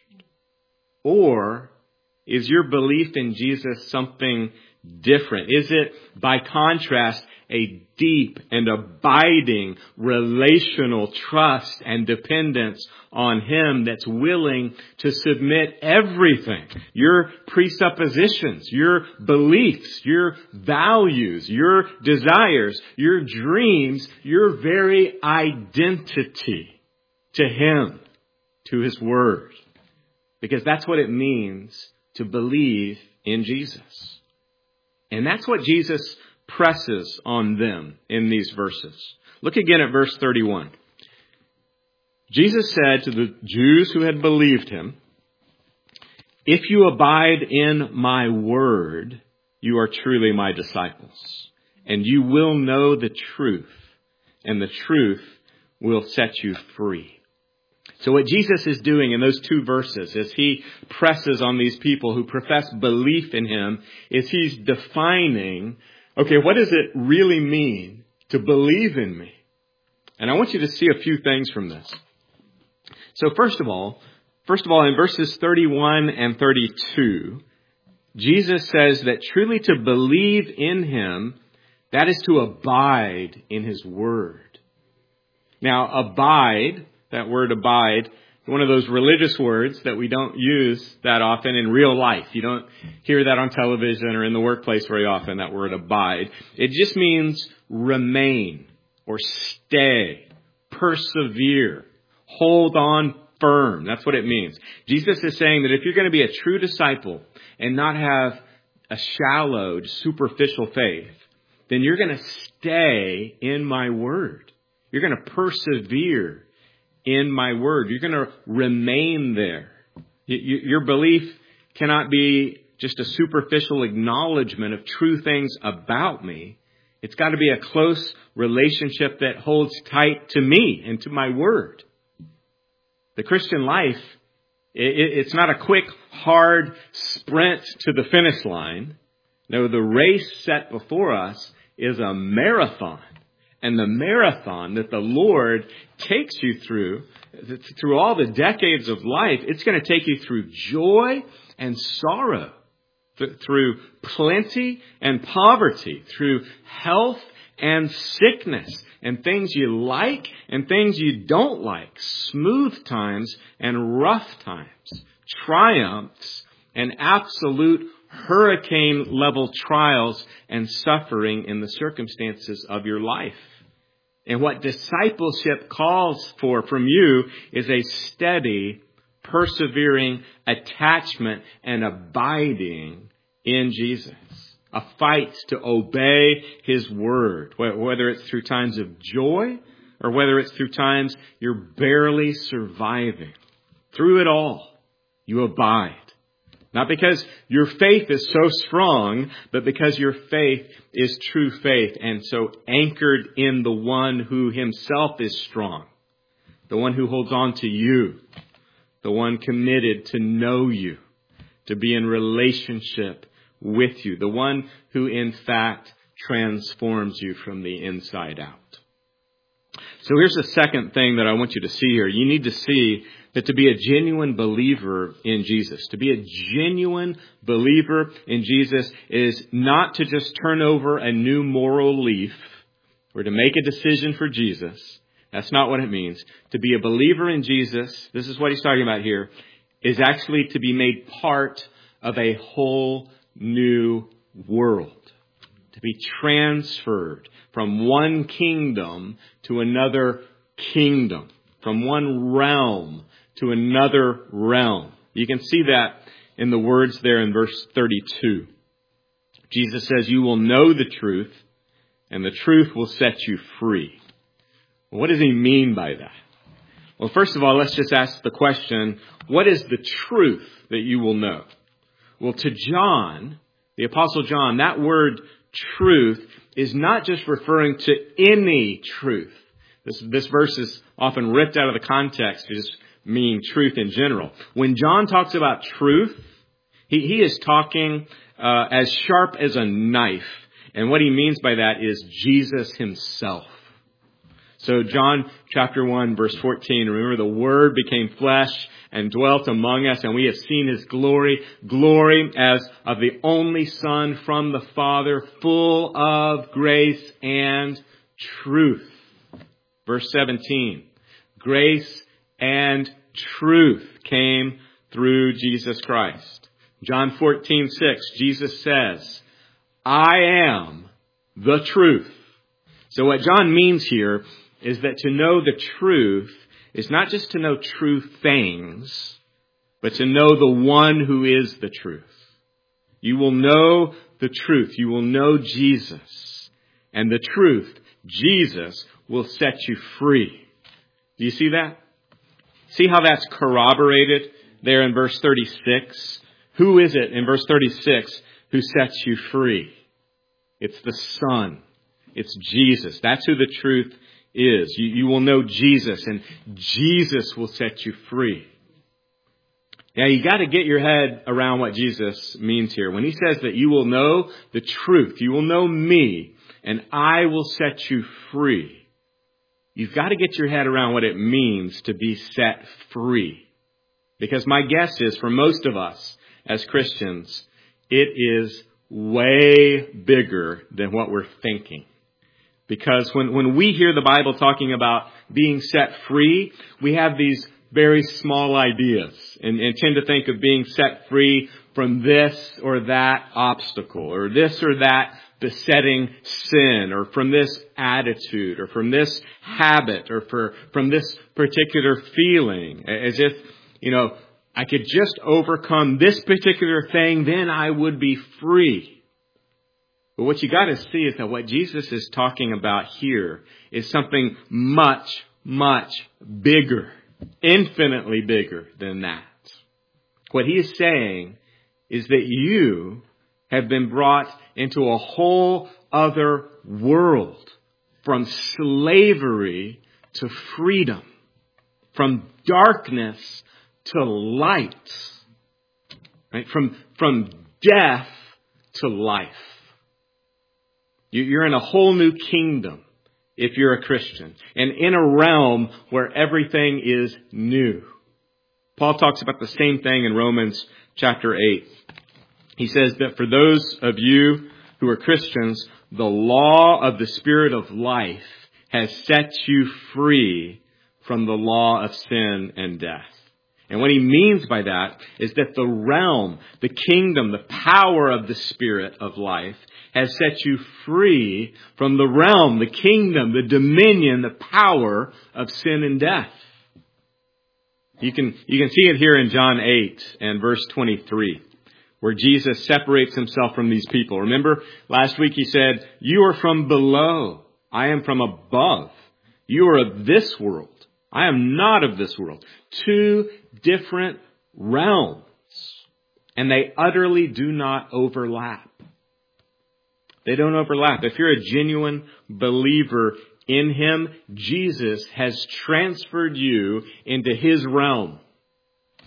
Or is your belief in Jesus something different? Is it, by contrast, a deep and abiding relational trust and dependence on Him that's willing to submit everything, your presuppositions, your beliefs, your values, your desires, your dreams, your very identity to Him, to His Word? Because that's what it means to believe in Jesus. And that's what Jesus presses on them in these verses. Look again at verse thirty-one. Jesus said to the Jews who had believed Him, "If you abide in my word, you are truly my disciples, and you will know the truth, and the truth will set you free." So what Jesus is doing in those two verses as He presses on these people who profess belief in Him is He's defining, okay, what does it really mean to believe in me? And I want you to see a few things from this. So first of all, first of all, in verses thirty-one and thirty-two, Jesus says that truly to believe in Him, that is to abide in His Word. Now, abide, that word abide, one of those religious words that we don't use that often in real life. You don't hear that on television or in the workplace very often, that word abide. It just means remain or stay, persevere, hold on firm. That's what it means. Jesus is saying that if you're going to be a true disciple and not have a shallow, superficial faith, then you're going to stay in my word. You're going to persevere in my word. You're going to remain there. Your belief cannot be just a superficial acknowledgement of true things about me. It's got to be a close relationship that holds tight to me and to my word. The Christian life, it's not a quick, hard sprint to the finish line. No, the race set before us is a marathon. And the marathon that the Lord takes you through, through all the decades of life, it's going to take you through joy and sorrow, th- through plenty and poverty, through health and sickness, and things you like and things you don't like, smooth times and rough times, triumphs and absolute hurricane-level trials and suffering in the circumstances of your life. And what discipleship calls for from you is a steady, persevering attachment and abiding in Jesus. A fight to obey His word, whether it's through times of joy or whether it's through times you're barely surviving. Through it all, you abide. Not because your faith is so strong, but because your faith is true faith and so anchored in the one who Himself is strong. The one who holds on to you. the one committed to know you, to be in relationship with you, the one who in fact transforms you from the inside out. So here's the second thing that I want you to see here. You need to see that to be a genuine believer in Jesus, to be a genuine believer in Jesus is not to just turn over a new moral leaf or to make a decision for Jesus. That's not what it means. To be a believer in Jesus, this is what he's talking about here, is actually to be made part of a whole new world. To be transferred from one kingdom to another kingdom, from one realm to another realm. You can see that in the words there in verse thirty-two. Jesus says, you will know the truth, and the truth will set you free. What does he mean by that? Well, first of all, let's just ask the question, what is the truth that you will know? Well, to John, the Apostle John, that word truth is not just referring to any truth. This, this verse is often ripped out of the context to just mean truth in general. When John talks about truth, he, he is talking uh, as sharp as a knife. And what he means by that is Jesus himself. So John chapter one, verse fourteen, remember the Word became flesh and dwelt among us, and we have seen his glory, glory as of the only Son from the Father, full of grace and truth. Verse seventeen, grace and truth came through Jesus Christ. John fourteen six, Jesus says, I am the truth. So what John means here is that to know the truth is not just to know true things, but to know the one who is the truth. You will know the truth. You will know Jesus. And the truth, Jesus, will set you free. Do you see that? See how that's corroborated there in verse thirty-six? Who is it in verse thirty-six who sets you free? It's the Son. It's Jesus. That's who the truth is. You, you will know Jesus, and Jesus will set you free. Now, you got to get your head around what Jesus means here. When he says that you will know the truth, you will know me, and I will set you free. You've got to get your head around what it means to be set free. Because my guess is, for most of us as Christians, it is way bigger than what we're thinking. Because when, when we hear the Bible talking about being set free, we have these very small ideas and, and tend to think of being set free from this or that obstacle or this or that besetting sin or from this attitude or from this habit or for, from this particular feeling. As if, you know, I could just overcome this particular thing, then I would be free. But what you got to see is that what Jesus is talking about here is something much, much bigger, infinitely bigger than that. What he is saying is that you have been brought into a whole other world, from slavery to freedom, from darkness to light, right? From, from death to life. You're in a whole new kingdom if you're a Christian, and in a realm where everything is new. Paul talks about the same thing in Romans chapter eight. He says that for those of you who are Christians, the law of the Spirit of life has set you free from the law of sin and death. And what he means by that is that the realm, the kingdom, the power of the Spirit of life has set you free from the realm, the kingdom, the dominion, the power of sin and death. You can, you can see it here in John eight and verse twenty-three, where Jesus separates himself from these people. Remember, last week he said, you are from below. I am from above. You are of this world. I am not of this world. Two different realms. And they utterly do not overlap. They don't overlap. If you're a genuine believer in him, Jesus has transferred you into his realm.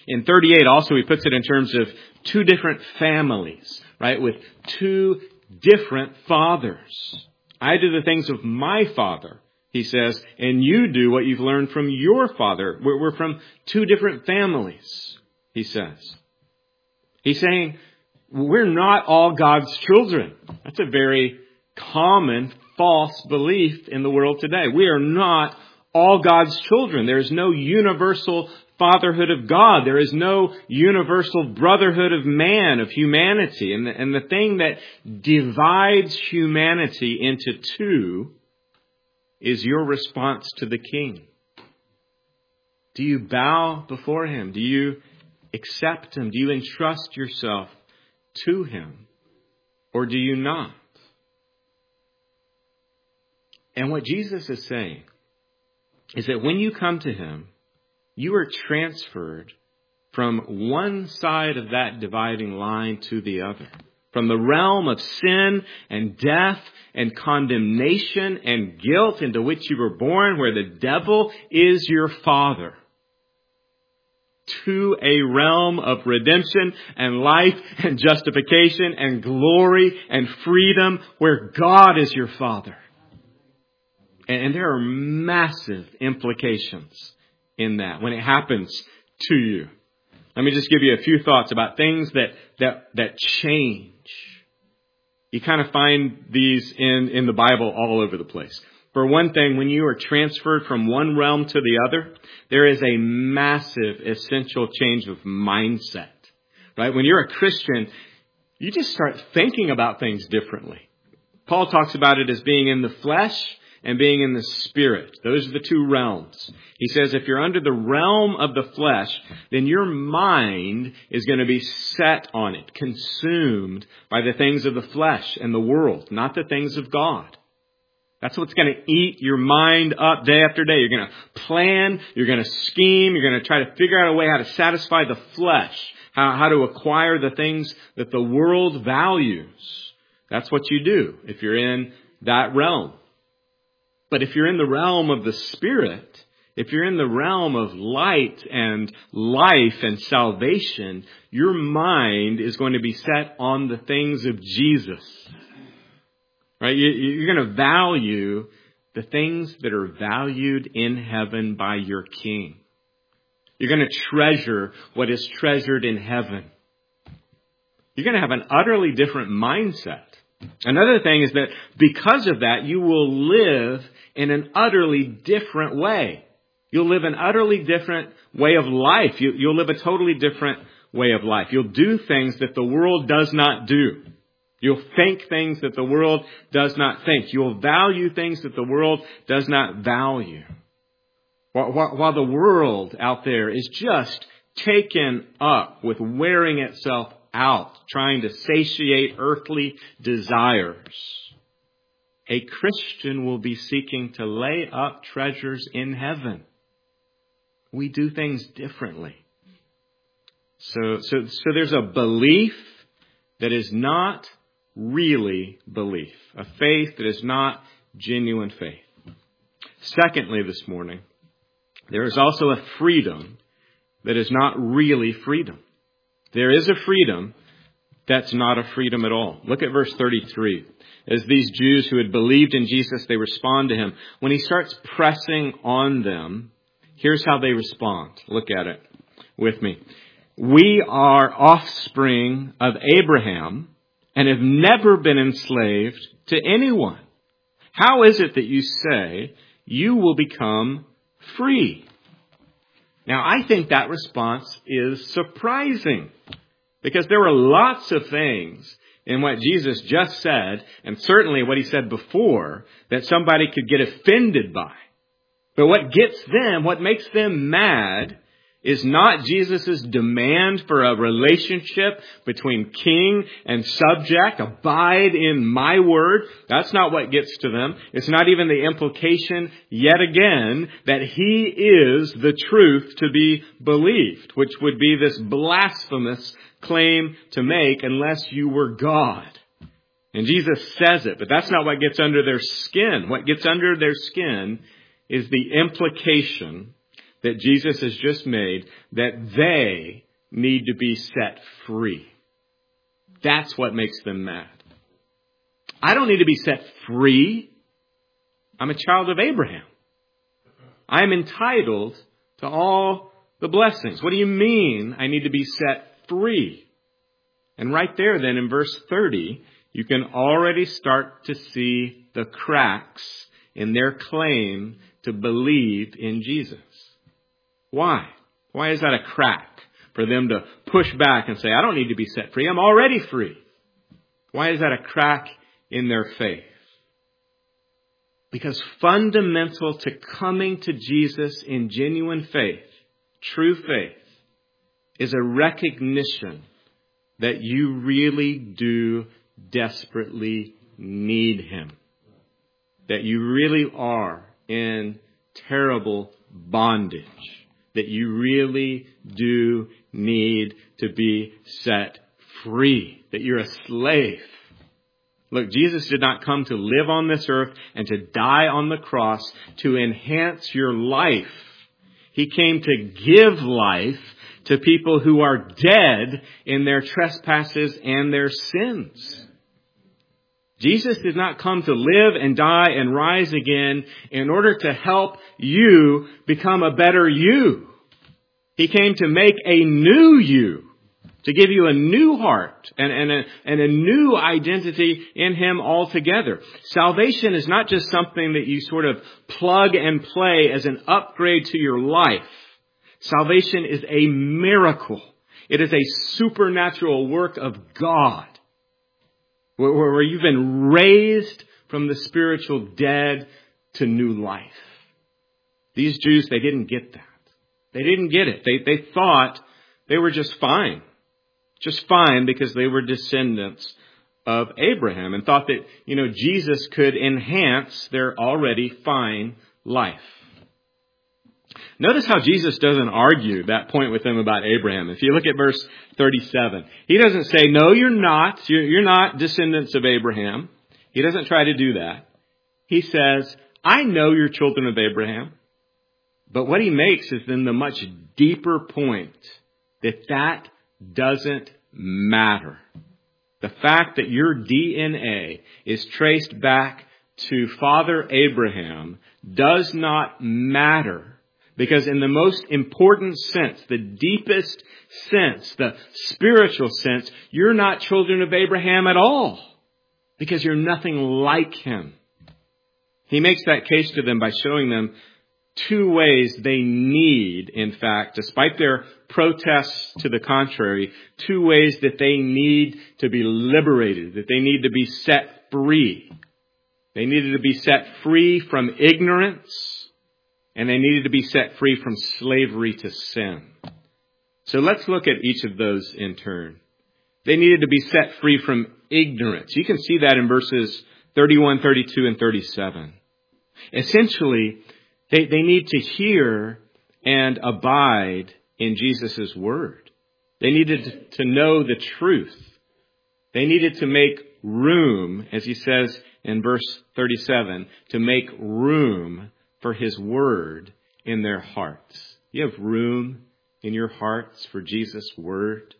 In thirty-eight also he puts it in terms of two different families, right? With two different fathers. I do the things of my father, he says, and you do what you've learned from your father. We're, we're from two different families, he says. He's saying we're not all God's children. That's a very common false belief in the world today. We are not all God's children. There is no universal fatherhood of God. There is no universal brotherhood of man, of humanity. And the, and the thing that divides humanity into two is your response to the King. Do you bow before Him? Do you accept Him? Do you entrust yourself to Him? Or do you not? And what Jesus is saying is that when you come to Him, you are transferred from one side of that dividing line to the other. From the realm of sin and death and condemnation and guilt into which you were born, where the devil is your father, to a realm of redemption and life and justification and glory and freedom, where God is your Father. And there are massive implications in that when it happens to you. Let me just give you a few thoughts about things that that that change. You kind of find these in, in the Bible all over the place. For one thing, when you are transferred from one realm to the other, there is a massive essential change of mindset. Right? When you're a Christian, you just start thinking about things differently. Paul talks about it as being in the flesh and being in the Spirit. Those are the two realms. He says if you're under the realm of the flesh, then your mind is going to be set on it, consumed by the things of the flesh and the world, not the things of God. That's what's going to eat your mind up day after day. You're going to plan, you're going to scheme, you're going to try to figure out a way how to satisfy the flesh, how, how to acquire the things that the world values. That's what you do if you're in that realm. But if you're in the realm of the Spirit, if you're in the realm of light and life and salvation, your mind is going to be set on the things of Jesus. Right? You're going to value the things that are valued in heaven by your King. You're going to treasure what is treasured in heaven. You're going to have an utterly different mindset. Another thing is that because of that, you will live in an utterly different way. You'll live an utterly different way of life. You, you'll live a totally different way of life. You'll do things that the world does not do. You'll think things that the world does not think. You'll value things that the world does not value. While, while, while the world out there is just taken up with wearing itself out, trying to satiate earthly desires, a Christian will be seeking to lay up treasures in heaven. We do things differently. So, so, so there's a belief that is not really belief, a faith that is not genuine faith. Secondly, this morning, there is also a freedom that is not really freedom. There is a freedom that's not a freedom at all. Look at verse thirty-three. As these Jews who had believed in Jesus, they respond to him. When he starts pressing on them, here's how they respond. Look at it with me. We are offspring of Abraham and have never been enslaved to anyone. How is it that you say you will become free? Now, I think that response is surprising because there were lots of things in what Jesus just said, and certainly what he said before, that somebody could get offended by. But what gets them, what makes them mad, is not Jesus' demand for a relationship between king and subject. Abide in my word. That's not what gets to them. It's not even the implication yet again that he is the truth to be believed, which would be this blasphemous claim to make unless you were God. And Jesus says it, but that's not what gets under their skin. What gets under their skin is the implication that Jesus has just made, that they need to be set free. That's what makes them mad. I don't need to be set free. I'm a child of Abraham. I am entitled to all the blessings. What do you mean I need to be set free? And right there then in verse thirty, you can already start to see the cracks in their claim to believe in Jesus. Why? Why is that a crack for them to push back and say, I don't need to be set free. I'm already free. Why is that a crack in their faith? Because fundamental to coming to Jesus in genuine faith, true faith, is a recognition that you really do desperately need Him. That you really are in terrible bondage. That you really do need to be set free. That you're a slave. Look, Jesus did not come to live on this earth and to die on the cross to enhance your life. He came to give life to people who are dead in their trespasses and their sins. Jesus did not come to live and die and rise again in order to help you become a better you. He came to make a new you. To give you a new heart and, and, a, and a new identity in Him altogether. Salvation is not just something that you sort of plug and play as an upgrade to your life. Salvation is a miracle. It is a supernatural work of God. Where, where you've been raised from the spiritual dead to new life. These Jews, they didn't get that. They didn't get it. They, they thought they were just fine. Just fine because they were descendants of Abraham and thought that, you know, Jesus could enhance their already fine life. Notice how Jesus doesn't argue that point with them about Abraham. If you look at verse thirty-seven, He doesn't say, no, you're not. You're, you're not descendants of Abraham. He doesn't try to do that. He says, I know you're children of Abraham. But what He makes is then the much deeper point that that doesn't matter. The fact that your D N A is traced back to Father Abraham does not matter. Because in the most important sense, the deepest sense, the spiritual sense, you're not children of Abraham at all. Because you're nothing like him. He makes that case to them by showing them two ways they need, in fact, despite their protests to the contrary, two ways that they need to be liberated, that they need to be set free. They needed to be set free from ignorance, and they needed to be set free from slavery to sin. So let's look at each of those in turn. They needed to be set free from ignorance. You can see that in verses thirty-one, thirty-two, and thirty-seven. Essentially, They, they need to hear and abide in Jesus' word. They needed to, to know the truth. They needed to make room, as he says in verse thirty-seven, to make room for His word in their hearts. You have room in your hearts for Jesus' word?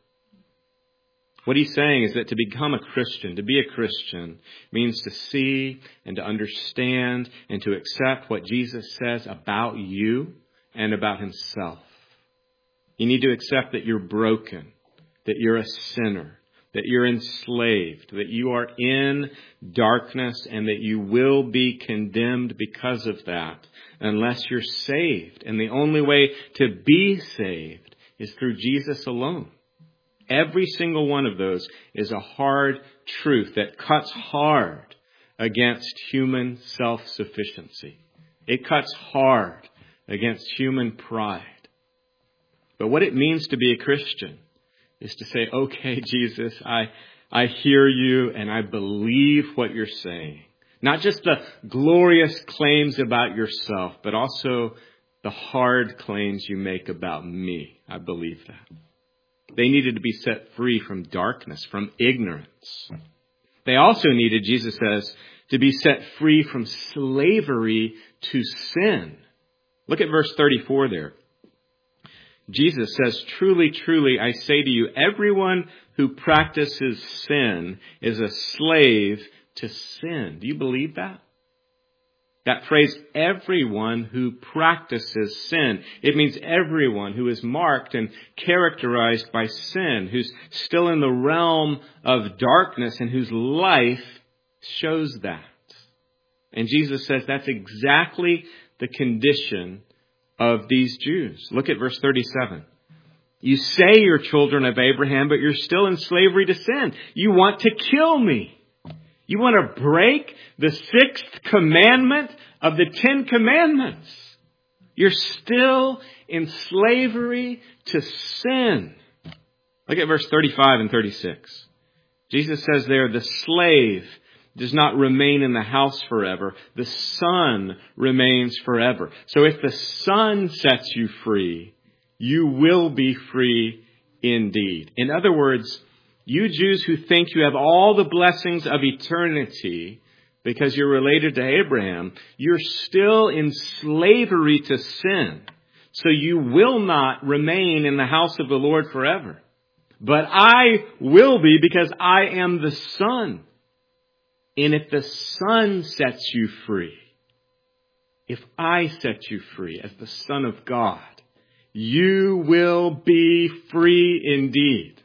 What he's saying is that to become a Christian, to be a Christian, means to see and to understand and to accept what Jesus says about you and about Himself. You need to accept that you're broken, that you're a sinner, that you're enslaved, that you are in darkness, and that you will be condemned because of that unless you're saved. And the only way to be saved is through Jesus alone. Every single one of those is a hard truth that cuts hard against human self-sufficiency. It cuts hard against human pride. But what it means to be a Christian is to say, okay, Jesus, I, I hear you and I believe what you're saying. Not just the glorious claims about yourself, but also the hard claims you make about me. I believe that. They needed to be set free from darkness, from ignorance. They also needed, Jesus says, to be set free from slavery to sin. Look at verse thirty-four there. Jesus says, truly, truly, I say to you, everyone who practices sin is a slave to sin. Do you believe that? That phrase, everyone who practices sin. It means everyone who is marked and characterized by sin, who's still in the realm of darkness and whose life shows that. And Jesus says that's exactly the condition of these Jews. Look at verse thirty-seven. You say you're children of Abraham, but you're still in slavery to sin. You want to kill me. You want to break the sixth commandment of the Ten Commandments. You're still in slavery to sin. Look at verse thirty-five and thirty-six. Jesus says there, the slave does not remain in the house forever. The Son remains forever. So if the Son sets you free, you will be free indeed. In other words, you Jews who think you have all the blessings of eternity because you're related to Abraham, you're still in slavery to sin. So you will not remain in the house of the Lord forever. But I will be because I am the Son. And if the Son sets you free, if I set you free as the Son of God, you will be free indeed.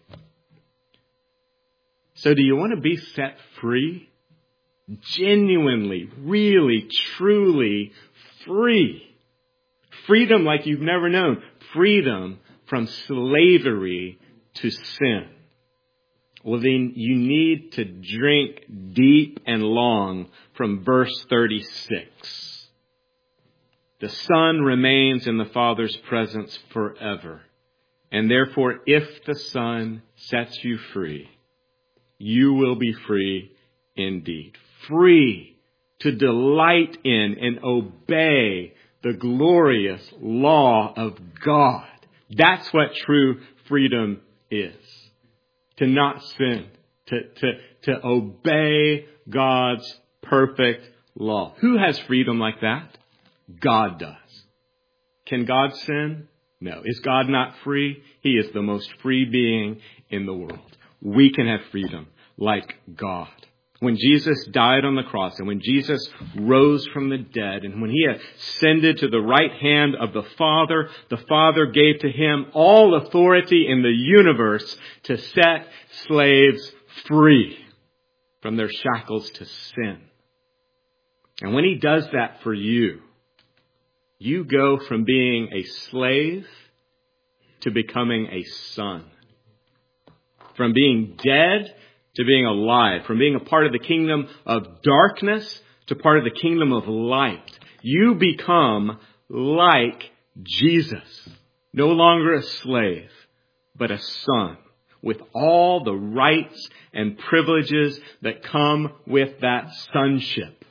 So do you want to be set free? Genuinely, really, truly free. Freedom like you've never known. Freedom from slavery to sin. Well, then you need to drink deep and long from verse thirty-six. The Son remains in the Father's presence forever. And therefore, if the Son sets you free, you will be free indeed. Free to delight in and obey the glorious law of God. That's what true freedom is. To not sin. To, to, to obey God's perfect law. Who has freedom like that? God does. Can God sin? No. Is God not free? He is the most free being in the world. We can have freedom like God. When Jesus died on the cross and when Jesus rose from the dead and when he ascended to the right hand of the Father, the Father gave to him all authority in the universe to set slaves free from their shackles to sin. And when he does that for you, you go from being a slave to becoming a son. From being dead to being alive. From being a part of the kingdom of darkness to part of the kingdom of light. You become like Jesus. No longer a slave, but a son. With all the rights and privileges that come with that sonship.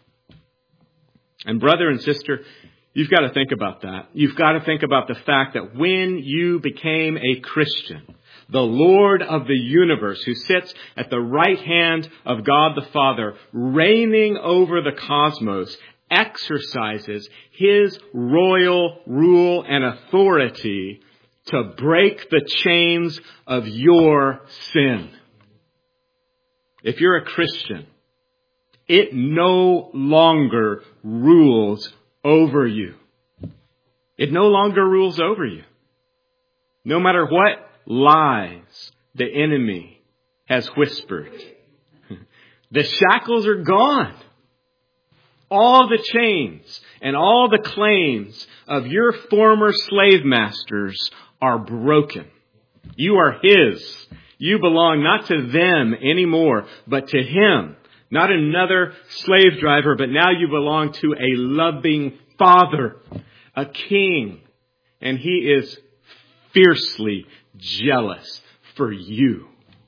And brother and sister, you've got to think about that. You've got to think about the fact that when you became a Christian, the Lord of the universe, who sits at the right hand of God the Father, reigning over the cosmos, exercises his royal rule and authority to break the chains of your sin. If you're a Christian, it no longer rules over you. It no longer rules over you. No matter what lies the enemy has whispered. The shackles are gone. All the chains and all the claims of your former slave masters are broken. You are his. You belong not to them anymore, but to him. Not another slave driver, but now you belong to a loving father, a king. And he is fiercely jealous for you.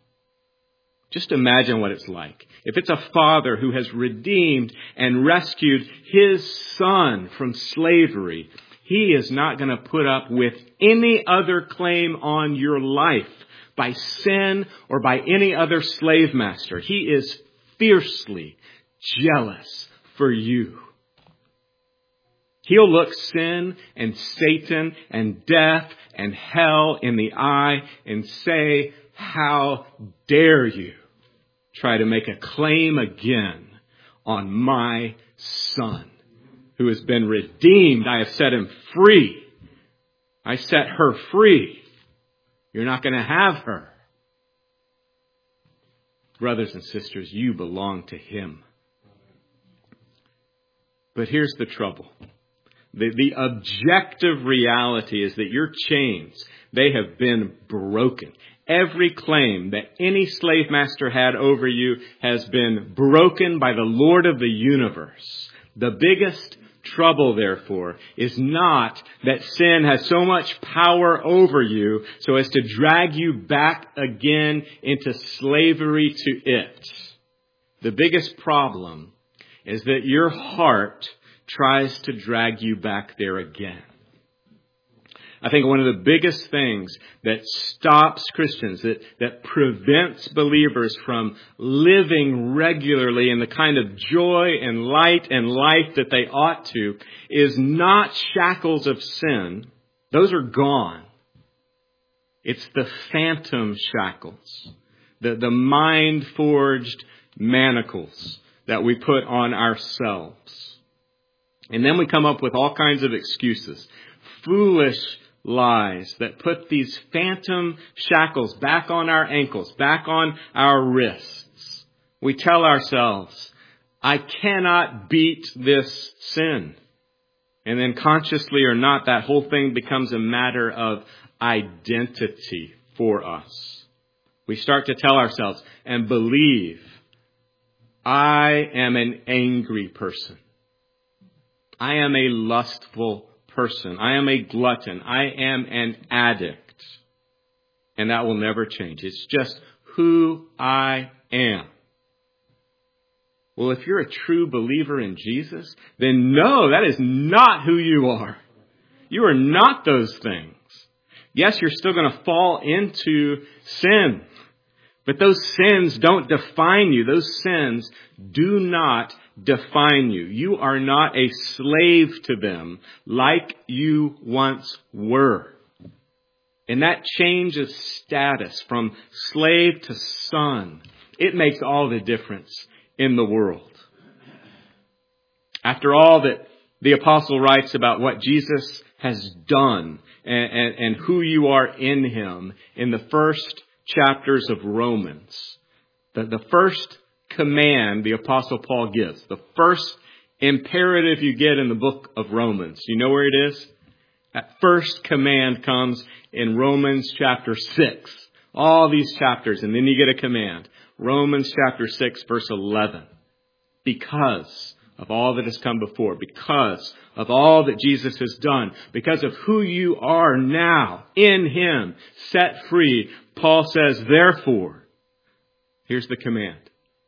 Just imagine what it's like. If it's a father who has redeemed and rescued his son from slavery, he is not going to put up with any other claim on your life by sin or by any other slave master. He is fiercely jealous for you. He'll look sin and Satan and death and hell in the eye and say, how dare you try to make a claim again on my son who has been redeemed. I have set him free. I set her free. You're not going to have her. Brothers and sisters, you belong to him. But here's the trouble. The, the objective reality is that your chains, they have been broken. Every claim that any slave master had over you has been broken by the Lord of the universe. The biggest trouble, therefore, is not that sin has so much power over you so as to drag you back again into slavery to it. The biggest problem is that your heart tries to drag you back there again. I think one of the biggest things that stops Christians, that, that prevents believers from living regularly in the kind of joy and light and life that they ought to, is not shackles of sin. Those are gone. It's the phantom shackles, the, the mind-forged manacles that we put on ourselves. And then we come up with all kinds of excuses, foolish lies that put these phantom shackles back on our ankles, back on our wrists. We tell ourselves, I cannot beat this sin. And then consciously or not, that whole thing becomes a matter of identity for us. We start to tell ourselves and believe, I am an angry person. I am a lustful person. I am a glutton. I am an addict. And that will never change. It's just who I am. Well, if you're a true believer in Jesus, then no, that is not who you are. You are not those things. Yes, you're still going to fall into sin. But those sins don't define you. Those sins do not define you. You are not a slave to them like you once were. And that change of status from slave to son, it makes all the difference in the world. After all that the apostle writes about what Jesus has done and, and, and who you are in him in the first chapters of Romans, the, the first command the apostle Paul gives, the first imperative you get in the book of Romans, you know where it is? That first command comes in Romans chapter six. All these chapters, and then you get a command. Romans chapter six, verse eleven. Because of all that has come before, because of all that Jesus has done, because of who you are now in him, set free, Paul says, therefore, here's the command.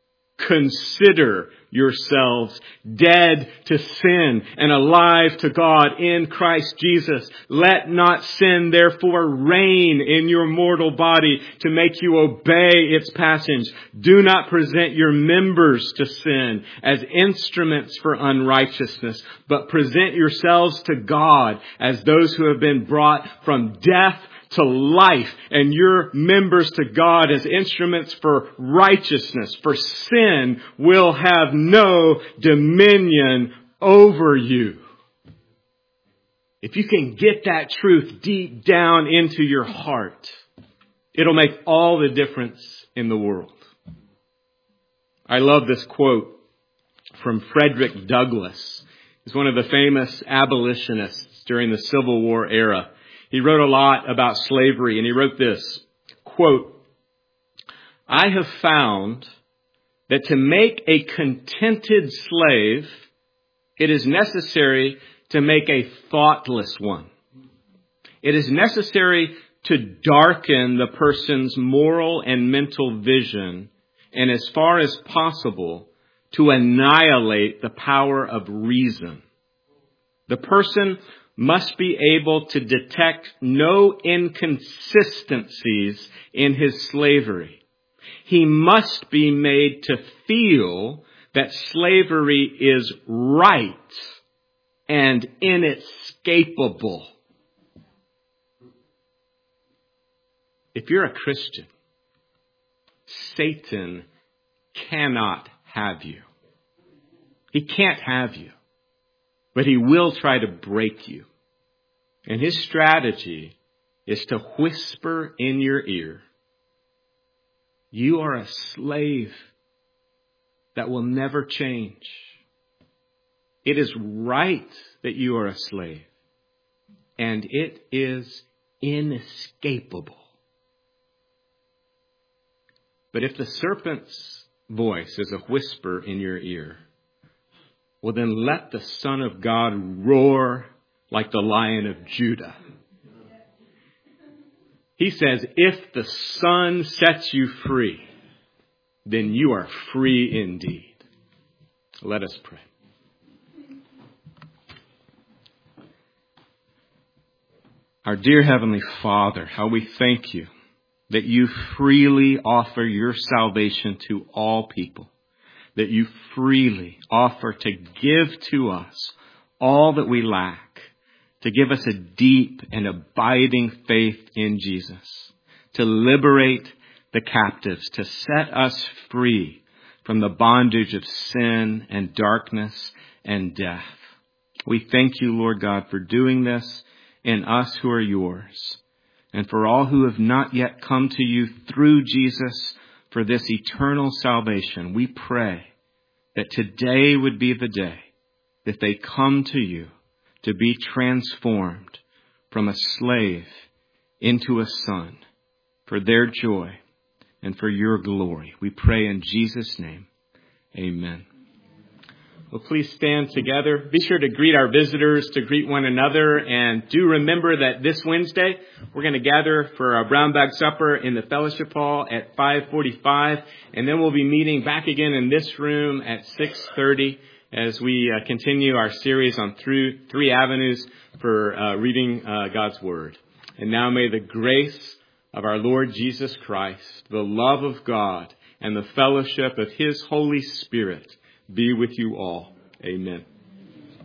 Consider yourselves dead to sin and alive to God in Christ Jesus. Let not sin therefore reign in your mortal body to make you obey its passions. Do not present your members to sin as instruments for unrighteousness, but present yourselves to God as those who have been brought from death to life, and your members to God as instruments for righteousness. For sin will have no dominion over you. If you can get that truth deep down into your heart, it'll make all the difference in the world. I love this quote from Frederick Douglass. He's one of the famous abolitionists during the Civil War era. He wrote a lot about slavery, and he wrote this, quote, I have found that to make a contented slave, it is necessary to make a thoughtless one. It is necessary to darken the person's moral and mental vision, and as far as possible, to annihilate the power of reason. The person must be able to detect no inconsistencies in his slavery. He must be made to feel that slavery is right and inescapable. If you're a Christian, Satan cannot have you. He can't have you, but he will try to break you. And his strategy is to whisper in your ear, you are a slave that will never change. It is right that you are a slave, and it is inescapable. But if the serpent's voice is a whisper in your ear, well, then let the Son of God roar like the Lion of Judah. He says, if the Son sets you free, then you are free indeed. Let us pray. Our dear Heavenly Father, how we thank you that you freely offer your salvation to all people, that you freely offer to give to us all that we lack, to give us a deep and abiding faith in Jesus, to liberate the captives, to set us free from the bondage of sin and darkness and death. We thank you, Lord God, for doing this in us who are yours, and for all who have not yet come to you through Jesus for this eternal salvation. We pray that today would be the day that they come to you to be transformed from a slave into a son for their joy and for your glory. We pray in Jesus' name. Amen. Well, please stand together. Be sure to greet our visitors, to greet one another. And do remember that this Wednesday, we're going to gather for our brown bag supper in the fellowship hall at five forty-five. And then we'll be meeting back again in this room at six thirty as we uh, continue our series on through three avenues for uh, reading uh, God's Word. And now may the grace of our Lord Jesus Christ, the love of God, and the fellowship of His Holy Spirit be with you all. Amen.